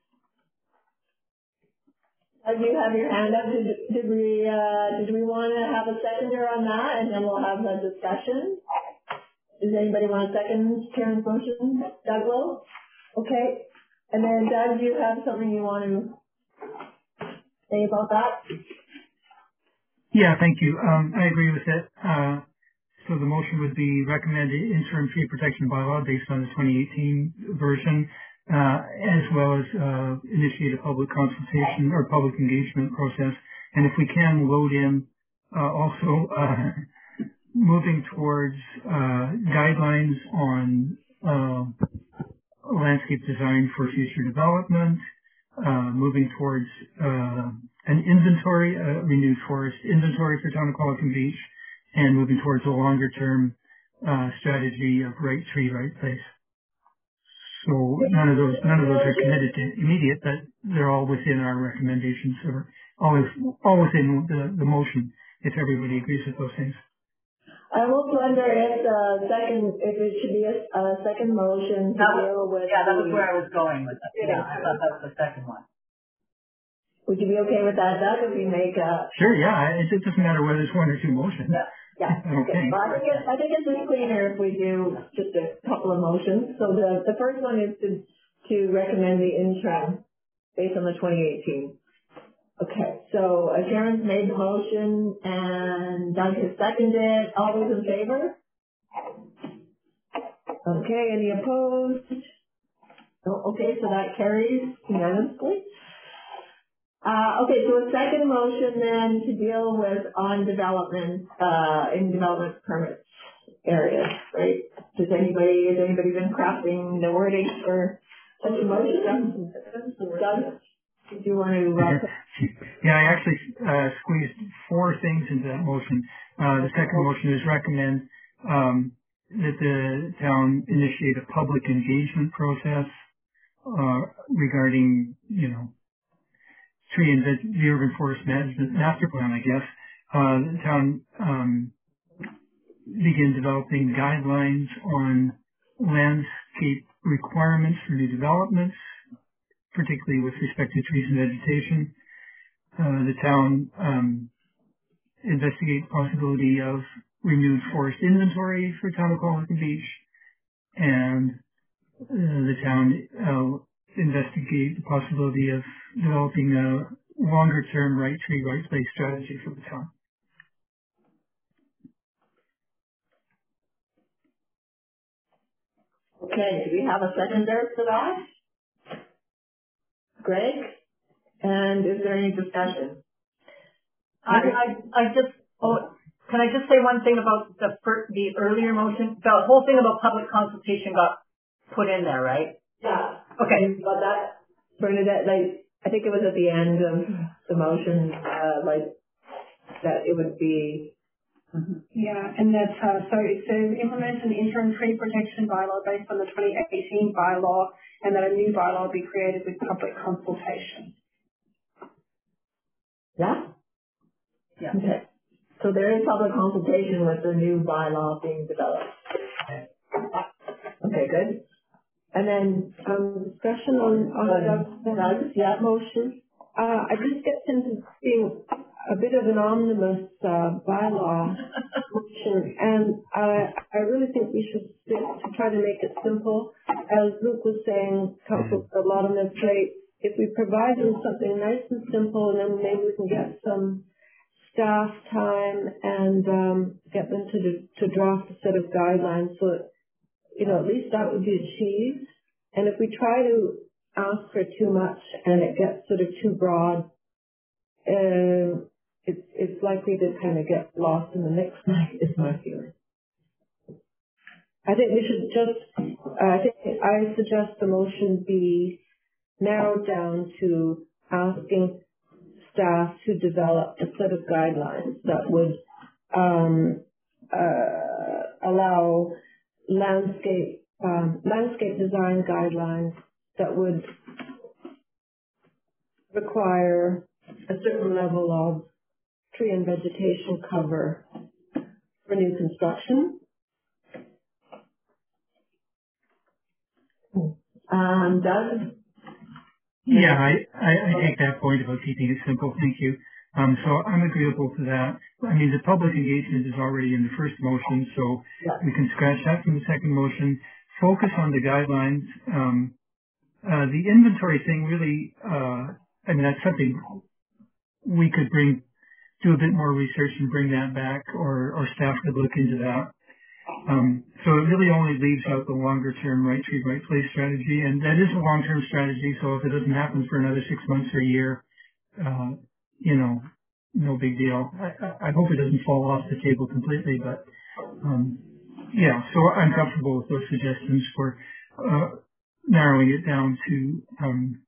S1: As you have your hand up, did, did we uh, did we want to have a seconder on that, and then we'll have a discussion? Does anybody want a second Karen's motion? Doug will? Okay. And then Doug, do you have something you want to say about that?
S7: Yeah, thank you. Um, I agree with it. Uh, so the motion would be recommended interim tree protection bylaw based on the twenty eighteen version, uh, as well as uh, initiate a public consultation or public engagement process. And if we can load in uh, also uh, moving towards uh, guidelines on uh, landscape design for future development, uh, moving towards uh, an inventory, a renewed forest inventory for Town of Qualicum Beach, and moving towards a longer-term uh, strategy of right tree, right place. So none of those, none of those are committed to immediate, but they're all within our recommendations for all, is, all within the, the motion, if everybody agrees with those things.
S1: I also wonder if the second, if it should be a, a second motion to
S4: That was,
S1: deal with.
S4: yeah, that was
S1: the,
S4: where I was going with that. Yeah, I thought that was the second one.
S1: Would you be okay with that, Doug, if we make a?
S7: Sure, yeah. It, it doesn't matter whether it's one or two motions.
S4: Yeah.
S1: Yeah.
S7: Okay.
S1: Well, I think it, I think it's just cleaner if we do just a couple of motions. So the the first one is to to recommend the interim based on the twenty eighteen. Okay. So uh, Karen's made the motion and Doug has seconded. All those in favor? Okay. Any opposed? Oh, okay. So that carries unanimously. Uh, okay, so a second motion then to deal with on development, uh, in development permits areas, right? Does anybody, has anybody been crafting the wording for such a motion? Doug, did you want to, uh,
S7: yeah, I actually, uh, squeezed four things into that motion. Uh, the second motion is recommend, um, that the town initiate a public engagement process, uh, regarding, you know, tree and veg- the urban forest management master plan, I guess. Uh, the town um, begin developing guidelines on landscape requirements for new developments, particularly with respect to trees and vegetation. Uh, the town um, investigate the possibility of renewed forest inventory for town of Qualicum Beach, and uh, the town uh, investigate the possibility of developing a longer-term right tree, right place strategy for the town.
S1: okay, do we have a seconder for that? Greg? And is there any discussion?
S4: I, I, I just, oh, can I just say one thing about the fir- the earlier motion? The whole thing about public consultation got put in there, right?
S1: Yeah.
S4: Okay.
S1: But that, Bernadette, like, I think it was at the end of the motion, uh, like, that it would be.
S8: Mm-hmm. Yeah, and that's, uh, so it says implement an interim tree protection bylaw based on the twenty eighteen bylaw, and that a new bylaw be created with public consultation.
S1: Yeah?
S4: Yeah.
S1: Okay. So there is public consultation with the new bylaw being developed. Okay, good. And then, um, discussion on, on the Doug's, yeah, motion.
S3: Uh, I just get into being a bit of an omnibus uh, bylaw motion, and I, I really think we should stick to try to make it simple. As Luke was saying, council's got a lot on their plate. If we provide them something nice and simple, and then maybe we can get some staff time and um, get them to do, to draft a set of guidelines, so that, you know, at least that would be achieved. And if we try to ask for too much and it gets sort of too broad, uh, it's it's likely to kind of get lost in the mix. Is my feeling. I think we should just. Uh, I think I suggest the motion be narrowed down to asking staff to develop a set of guidelines that would um, uh, allow landscape um, landscape design guidelines that would require a certain level of tree and vegetation cover for new construction.
S1: Um, Doug?
S7: Yeah, I, I, I take that point about keeping it simple. Thank you. Um, so I'm agreeable to that. I mean, the public engagement is already in the first motion, so
S1: Yeah.
S7: we can scratch that from the second motion. Focus on the guidelines. Um, uh, the inventory thing really, uh, I mean, that's something we could bring, do a bit more research and bring that back, or, or staff could look into that. Um, so it really only leaves out the longer term right tree, right place strategy, and that is a long term strategy. So if it doesn't happen for another six months or a year, uh, you know, no big deal. I, I I hope it doesn't fall off the table completely, but um, yeah. So I'm comfortable with those suggestions for uh, narrowing it down to um,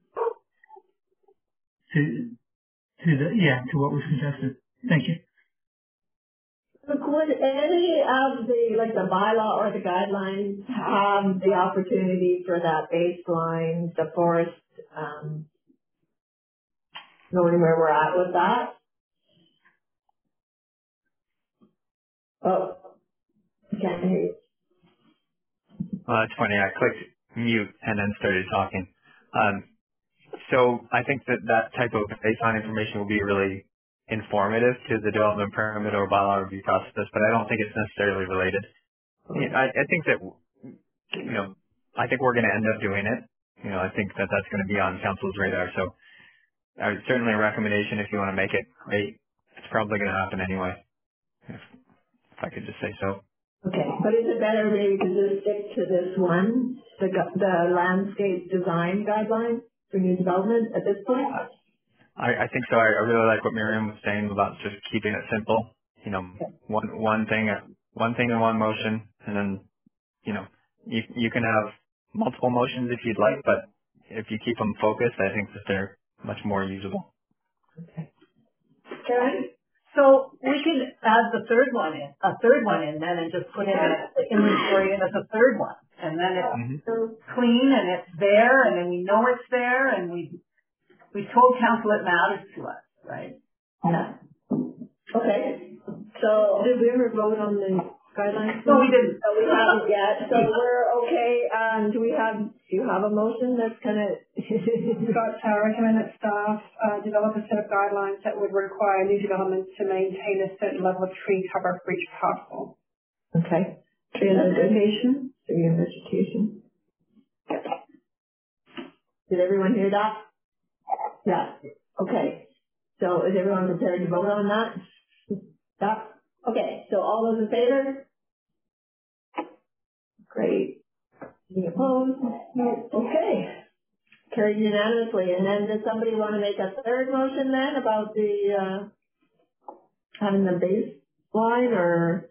S7: to to the yeah to what was suggested. Thank you.
S1: Look, would any of the, like the bylaw or the guidelines have the opportunity for that baseline, the forest, um, knowing where we're at with that. Oh, I can't hear you.
S2: Well, that's funny. I clicked mute and then started talking. Um, so I think that that type of baseline information will be really informative to the development permit or bylaw review process, but I don't think it's necessarily related. I, I think that, you know, I think we're going to end up doing it. You know, I think that that's going to be on council's radar. So uh, certainly a recommendation if you want to make it, great. It's probably going to happen anyway, if, if I could just say so.
S1: Okay, but is it better maybe to just stick to this one, the, gu- the landscape design guidelines for new development at this point?
S2: I, I think so. I, I really like what Miriam was saying about just keeping it simple. You know, one one thing one thing in one motion, and then you know you you can have multiple motions if you'd like, but if you keep them focused, I think that they're much more usable.
S1: Karen?
S4: So we can add the third one in, a third one in then, and just put in the inventory in as a third one, and then it's
S2: Mm-hmm.
S4: clean and it's there, and then we know it's there, and we we told council it matters to us, right?
S1: Yeah. Okay. So
S3: Did we ever vote on the guidelines?
S4: No, we didn't.
S1: So we haven't yet. So we're okay. Um, do we have, do you have a motion that's kind of?
S8: Scott, I recommend that staff uh, develop a set of guidelines that would require new developments to maintain a certain level of tree cover for each parcel.
S1: Okay. Tree and vegetation. Tree and vegetation. Did everyone hear that? Yeah. Okay. So is everyone prepared to vote on that? Yeah. Okay. So all those in favor? Great. Any opposed? No. Okay. Carried unanimously. And then does somebody want to make a third motion then about the, uh, having the baseline or?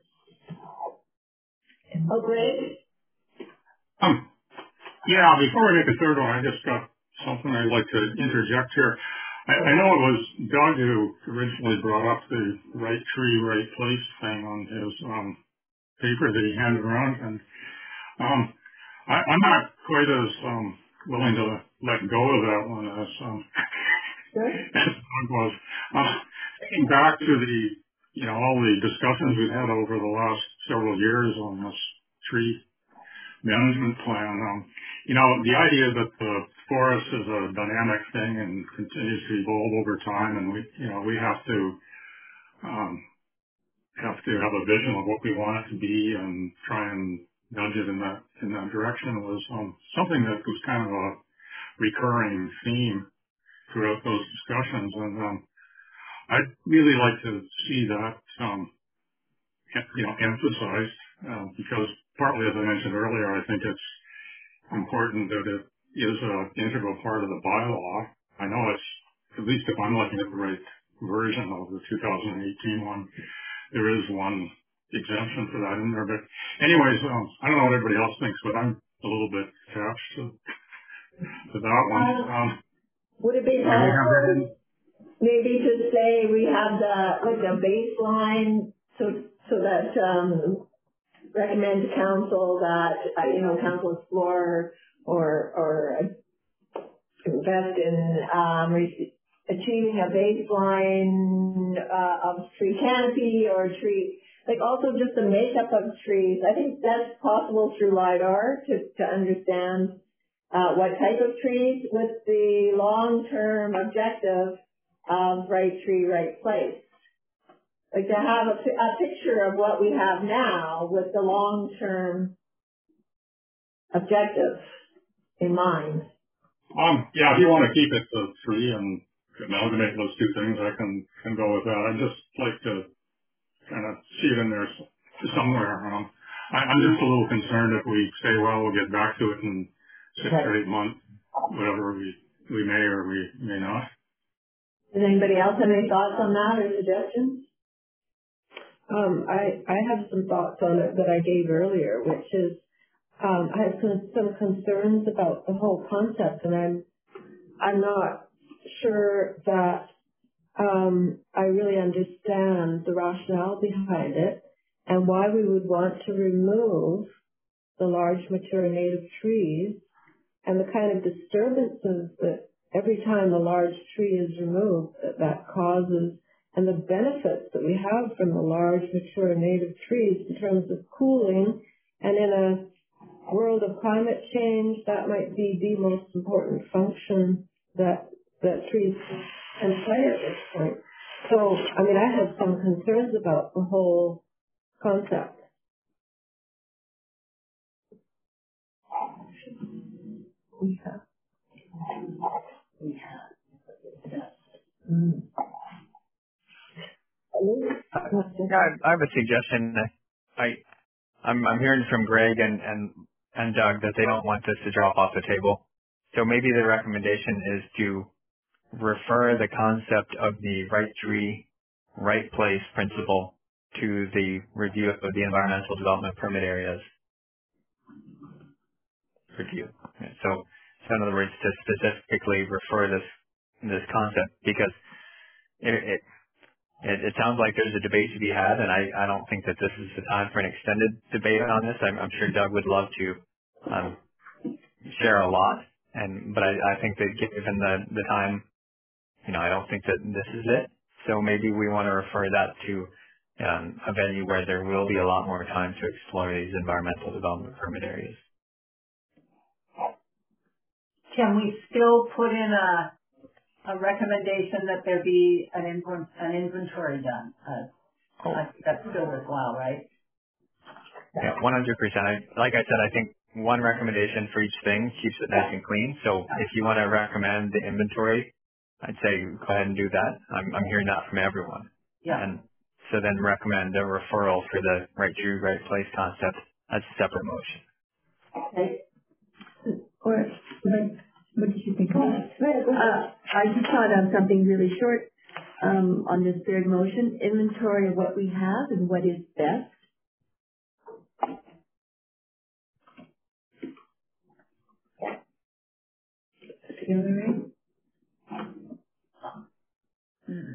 S1: Oh, great.
S6: Um, yeah, before we make a third one, I just got something I'd like to interject here. I, I know it was Doug who originally brought up the right tree, right place thing on his um, paper that he handed around, and um, I, I'm not quite as um, willing to let go of that one as um,
S1: Sure.
S6: as Doug was. Uh, thinking back to the, you know, all the discussions we've had over the last several years on this tree management plan. Um, you know, the idea that the forest is a dynamic thing and continues to evolve over time, and we, you know, we have to um, have to have a vision of what we want it to be and try and nudge it in that in that direction was um, something that was kind of a recurring theme throughout those discussions, and um, I'd really like to see that um, you know emphasized uh, because partly, as I mentioned earlier, I think it's important that it is an integral part of the bylaw. I know it's, at least if I'm looking at the right version of the two thousand eighteen one, there is one exemption for that in there. But anyways, um, I don't know what everybody else thinks, but I'm a little bit attached to, to that one. Um,
S1: Would it be
S6: can we have that in?
S1: possible maybe to say we have the, like a baseline so, so that, um, recommend to council that, uh, you know, council explore or, or invest in, um, re- achieving a baseline, uh, of tree canopy or tree, like also just the makeup of trees. I think that's possible through LiDAR to, to understand, uh, what type of trees with the long-term objective of right tree, right place. Like to have a, a picture of what we have now with the long-term objective in mind.
S6: Um, yeah, if you want to keep it to three and amalgamate those two things, I can, can go with that. I'd just like to kind of see it in there s- somewhere. Um, I, I'm just a little concerned if we say, well, we'll get back to it in six
S1: Okay.
S6: or eight months, whatever we, we may or we may not.
S1: Does anybody else have any thoughts on that or suggestions?
S3: Um, I, I have some thoughts on it that I gave earlier, which is um, I have some, some concerns about the whole concept, and I'm I'm not sure that um, I really understand the rationale behind it and why we would want to remove the large mature native trees and the kind of disturbances that every time a large tree is removed, that that causes, and the benefits that we have from the large, mature native trees in terms of cooling, and in a world of climate change, that might be the most important function that that trees can play at this point. So, I mean, I have some concerns about the whole concept. We have. We have. Mm.
S2: Yeah, I have a suggestion. I, I'm, I'm hearing from Greg and, and, and Doug that they don't want this to drop off the table. So maybe the recommendation is to refer the concept of the right tree, right place principle to the review of the environmental development permit areas review. So, so in other words, to specifically refer this this concept, because it, it It, it sounds like there's a debate to be had, and I, I don't think that this is the time for an extended debate on this. I'm, I'm sure Doug would love to um, share a lot, and but I, I think that given the, the time, you know, I don't think that this is it. So maybe we want to refer that to um, a venue where there will be a lot more time to explore these environmental development permit areas.
S4: Can we still put in a a recommendation that there be an, inv- an inventory done? Uh,
S2: Oh.
S4: I think that's still worthwhile, right?
S2: Yeah, one hundred percent. Like I said, I think one recommendation for each thing keeps it nice and clean. So if you want to recommend the inventory, I'd say go ahead and do that. I'm, I'm hearing that from everyone.
S4: Yeah.
S2: And so then recommend a referral for the right tree, right place concept. That's a separate motion.
S1: Okay. Or, what did you think of that? Uh, I just thought of something really short um, on this third motion, inventory of what we have and what is best. Together, right? Hmm.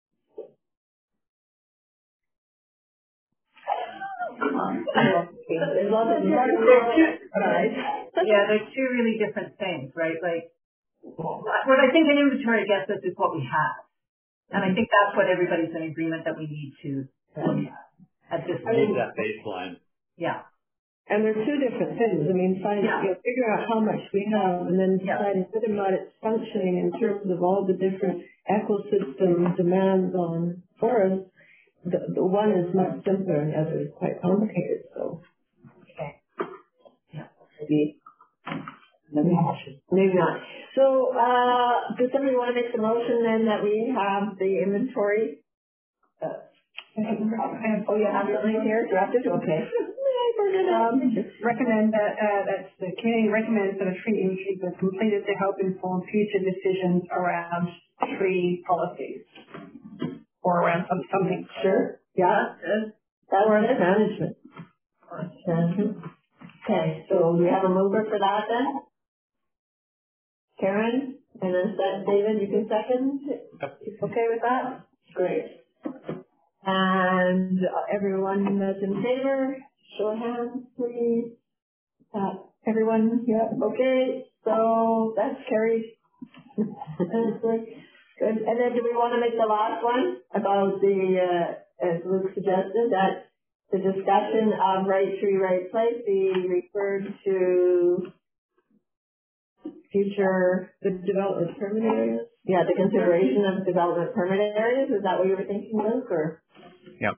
S1: There's lots of
S4: Yeah, they're two really different things, right? Like, what I think an inventory gets us is what we have. And I think that's what everybody's in agreement that we need to look at at this
S5: We need
S4: point.
S5: that baseline.
S4: Yeah.
S3: And they're two different things. I mean, find,
S4: Yeah.
S3: you know, figure out how much we have and then
S4: Yeah.
S3: decide whether or not it's functioning in terms of all the different ecosystem demands on forests. The, the one is much simpler and the other is quite complicated, so.
S4: Okay. Yeah.
S3: Maybe, maybe not. Maybe not. So, uh, does somebody want to make the motion then that we have the inventory? Uh, oh, you have something here drafted? Okay.
S8: Um, recommend that, uh, that the community recommends that a tree inventory be completed to help inform future decisions around tree policies or around some, something.
S3: Sure. Yeah. That's forest management. Forest management. Okay, so we have a mover for that then? Karen? And then set, David, you can second?
S5: Yep.
S3: Okay with that? Great. And uh, everyone that's in favor, show of hands, please. Uh, everyone, yeah, okay, so that's carried. Good. And then do we want to make the last one about the, uh, as Luke suggested, that the discussion of right tree, right place be referred to future, the development permit areas? Yeah, the consideration of development permit areas, is that what you were thinking, Luke, or?
S2: Yep.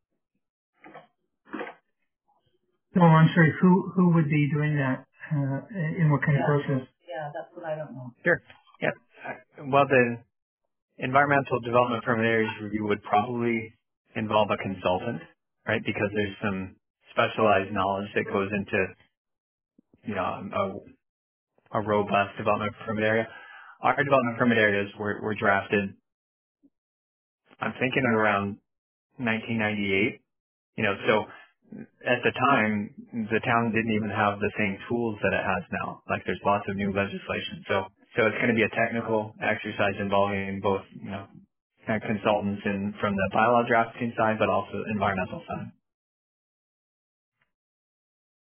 S7: No, I'm sorry, who, who would be doing that, uh, in what kind
S4: Yeah.
S7: of process?
S4: Yeah, that's what I don't know.
S2: Sure. Yep. Uh, Well, the environmental development permit areas review would probably involve a consultant, right? Because there's some specialized knowledge that goes into, you know, a, a robust development permit area. Our development permit areas were, were drafted, I'm thinking around nineteen ninety-eight, you know, so at the time, the town didn't even have the same tools that it has now. Like there's lots of new legislation. So, so it's going to be a technical exercise involving both, you know, kind of consultants in from the bylaw drafting side, but also environmental side.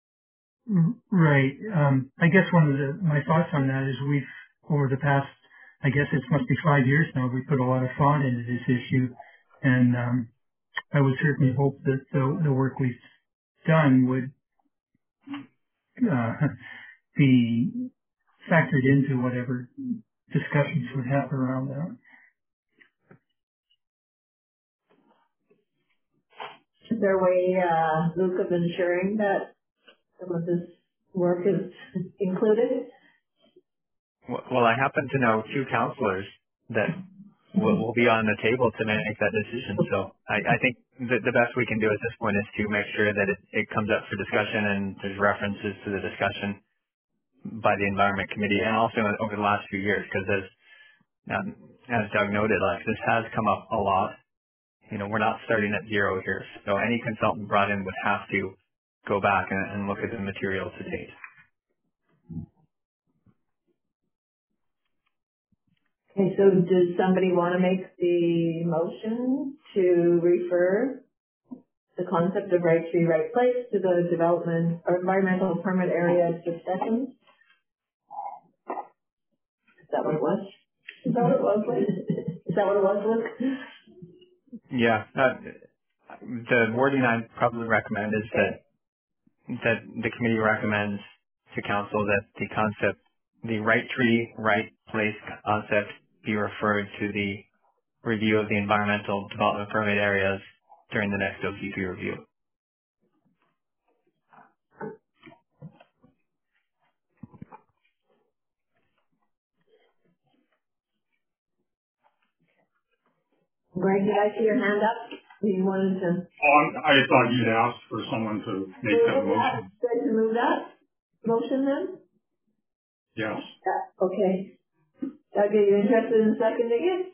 S7: Mm, Right. Um, I guess one of the, my thoughts on that is we've, over the past I guess it must be five years now. We put a lot of thought into this issue, and um, I would certainly hope that the, the work we've done would uh, be factored into whatever discussions would happen around that.
S1: Is there a way, uh, Luke, of ensuring that some of this work is included?
S2: Well, I happen to know two counselors that will, will be on the table to make that decision. So I, I think the, the best we can do at this point is to make sure that it, it comes up for discussion and there's references to the discussion by the Environment Committee and also over the last few years, because as, um, as Doug noted, like this has come up a lot. You know, we're not starting at zero here. So any consultant brought in would have to go back and, and look at the material to date.
S1: Okay, so does somebody want to make the motion to refer the concept of right tree, right place to the development or environmental permit area discussions? Is that what it was? Is that what it was? Is that what it was, Luke?
S2: Yeah. Uh, the wording I'd probably recommend is that that the committee recommends to council that the concept, the right tree, right place concept be referred to the review of the environmental development permit areas during the next O C P review.
S1: Greg, did I see your hand up? You wanted to...
S6: Oh, I thought you'd asked for someone to make that motion.
S1: Should I move that motion then?
S6: Yes.
S1: Yeah, okay. Doug, are you interested in seconding it?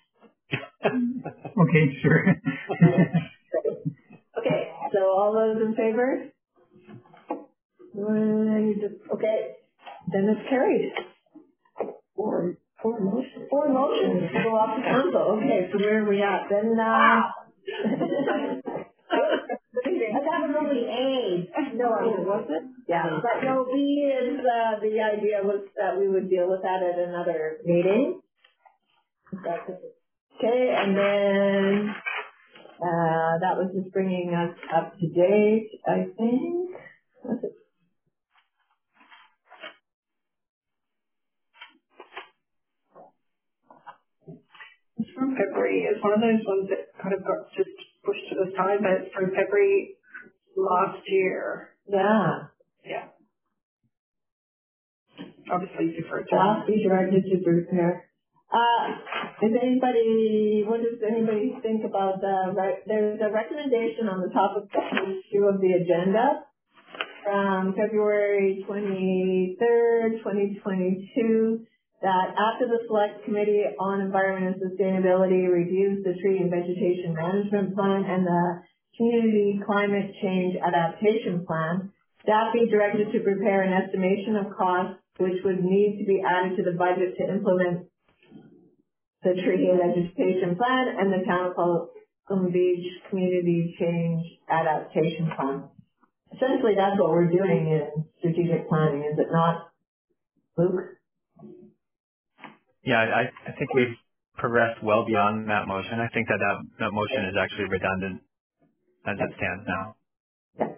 S7: Okay, sure.
S1: Okay, so all those in favor? Okay, then it's carried. Four, four motions. Four motions to go off the council. Okay, so where are we at? Then, uh... I thought it was only A. No, it wasn't? Yeah, but no, B is, uh, the idea was that we would deal with that at another meeting. Okay, and then, uh, that was just bringing us up to date, I think. Was it?
S8: It's from February. It's one of those ones that kind of got just pushed to the side, but it's from February last year.
S1: Yeah.
S8: Yeah. Obviously different.
S1: Last be directed to prepare. Uh, is anybody, what does anybody think about the, right, there's a recommendation on the top of page two of the agenda from February twenty-third, twenty twenty-two, that after the Select Committee on Environment and Sustainability reviews the Tree and Vegetation Management Plan and the Community Climate Change Adaptation Plan, staff be directed to prepare an estimation of costs which would need to be added to the budget to implement the Tree and Vegetation Plan and the Town of Halcombe Beach Community Change Adaptation Plan. Essentially, that's what we're doing in strategic planning, is it not, Luke?
S2: Yeah, I, I think we've progressed well beyond that motion. I think that that, that motion is actually redundant as it stands now.
S1: Yeah.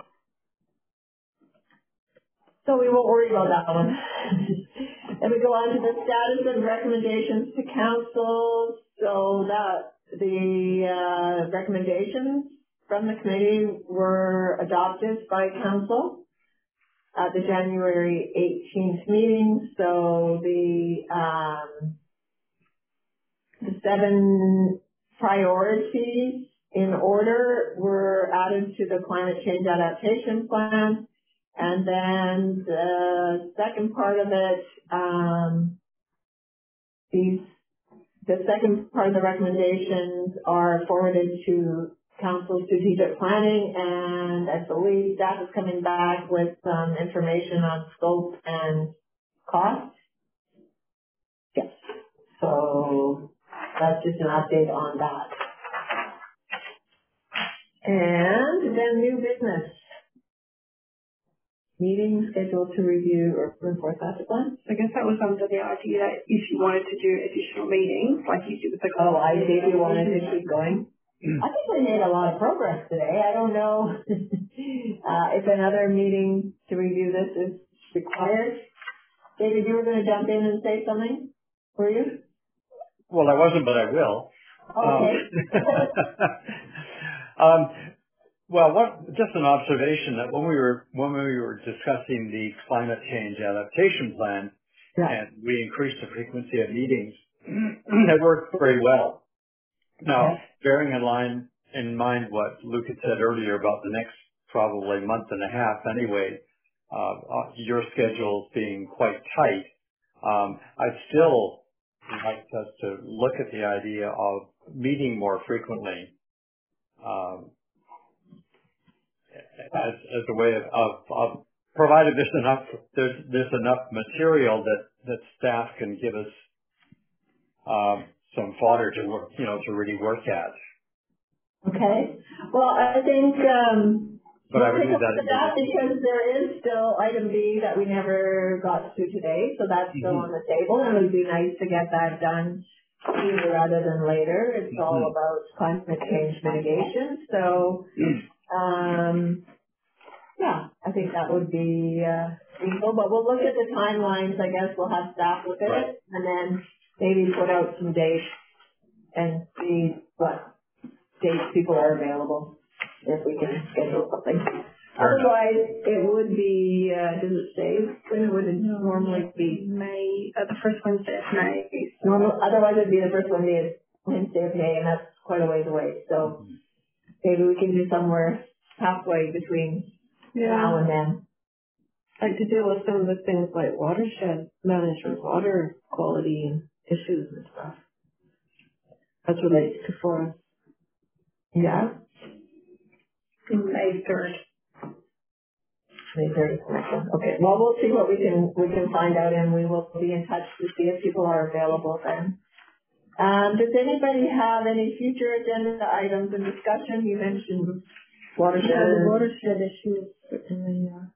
S1: So we won't worry about that one. And we go on to the status of recommendations to council. So that the uh, recommendations from the committee were adopted by council at the January eighteenth meeting. So the um, the seven priorities in order were added to the climate change adaptation plan. And then the second part of it, um, these, the second part of the recommendations are forwarded to council strategic planning, and I believe staff is coming back with some information on scope and cost. Yes. So that's just an update on that. And then new business. meeting scheduled to review urban forest master plan?
S8: I guess that was under the idea that if you wanted to do additional meetings, like you did with the.
S1: Oh, I see. If you wanted to keep going. I think we made a lot of progress today. I don't know uh, if another meeting to review this is required. David, you were going to jump in and say something, were you?
S5: Well, I wasn't, but I will.
S1: Okay.
S5: Um, um, well, what, just an observation that when we were when we were discussing the climate change adaptation plan,
S1: yeah.
S5: and we increased the frequency of meetings, it worked very well. Now,
S1: yeah.
S5: bearing in line in mind what Luke had said earlier about the next probably month and a half, anyway, uh, your schedule being quite tight, um, I'd still like us to look at the idea of meeting more frequently. Um, as, as a way of, of, of provided there's enough there's there's enough material that, that staff can give us um, some fodder to work, you know, to really work at.
S1: Okay. Well, I think um,
S5: but
S1: we'll
S5: I would
S1: take
S5: do
S1: a
S5: that,
S1: look at that because there is still item B that we never got to today, so that's still
S5: mm-hmm.
S1: on the table, and it would be nice to get that done sooner rather than later. It's mm-hmm. all about climate change mitigation, so. Um, Yeah, I think that would be uh, feasible, but we'll look at the timelines. I guess we'll have staff look at
S5: right.
S1: it and then maybe put out some dates and see what dates people are available if we can schedule something. Fair Otherwise, enough. It would be, uh, does it say when would it normally be?
S8: May, uh, the first Wednesday of May.
S1: Normal, otherwise it would be the first Wednesday of, Wednesday of May, and that's quite a ways away. So maybe we can do somewhere halfway between
S3: Yeah.
S1: now and then.
S3: Like to deal with some of the things like watershed management, water quality and issues and stuff. As relates to forest.
S1: Yeah.
S8: May third.
S1: May third. Okay. Well, we'll see what we can we can find out, and we will be in touch to see if people are available then. Um, does anybody have any future agenda items in discussion? You mentioned watershed.
S3: Yeah, the watershed issues certainly. Uh,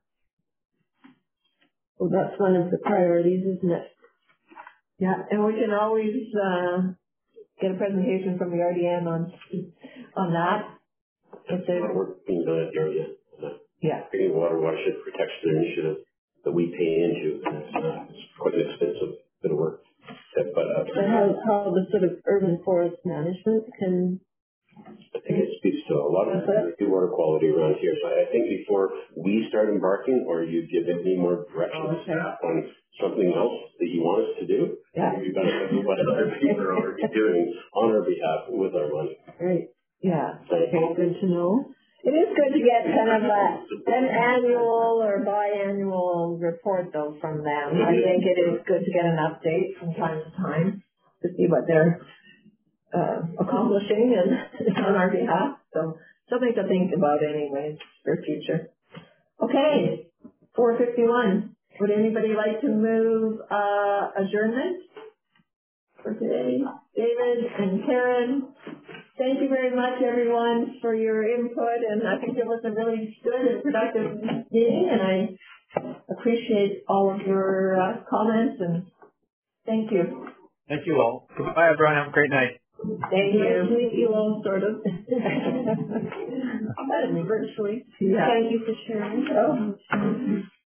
S3: well, that's one of the priorities, isn't it?
S1: Yeah, and we can always uh, get a presentation from the R D M on on that. If there's
S9: work being done at the area.
S1: Yeah.
S9: Drinking water watershed protection initiative that we pay into, and it's, uh, it's quite an expensive bit of work. But, uh,
S3: but how, how the sort of urban forest management can.
S9: I think it speaks to a lot of the water quality around here. So I think before we start embarking, or you give any more direction
S1: oh,
S9: to
S1: okay.
S9: staff on something else that you want us to do,
S1: yeah.
S9: we benefit from what other people are already doing on our behalf with our money.
S1: Right. Yeah.
S3: Okay, good to know.
S1: It is good to get kind of a, an annual or biannual report, though, from them. I think it is good to get an update from time to time to see what they're uh, accomplishing and on our behalf. So something to think about anyway for future. Okay, four fifty-one. Would anybody like to move uh, adjournment for today? David and Karen. Thank you very much, everyone, for your input, and I think it was a really good and productive meeting, and I appreciate all of your uh, comments, and thank you.
S5: Thank you all.
S2: Goodbye, everyone. Have a great night.
S1: Thank you.
S3: Nice to meet you all, sort of.
S1: Virtually.
S3: Yeah. Thank you for sharing.
S1: Oh.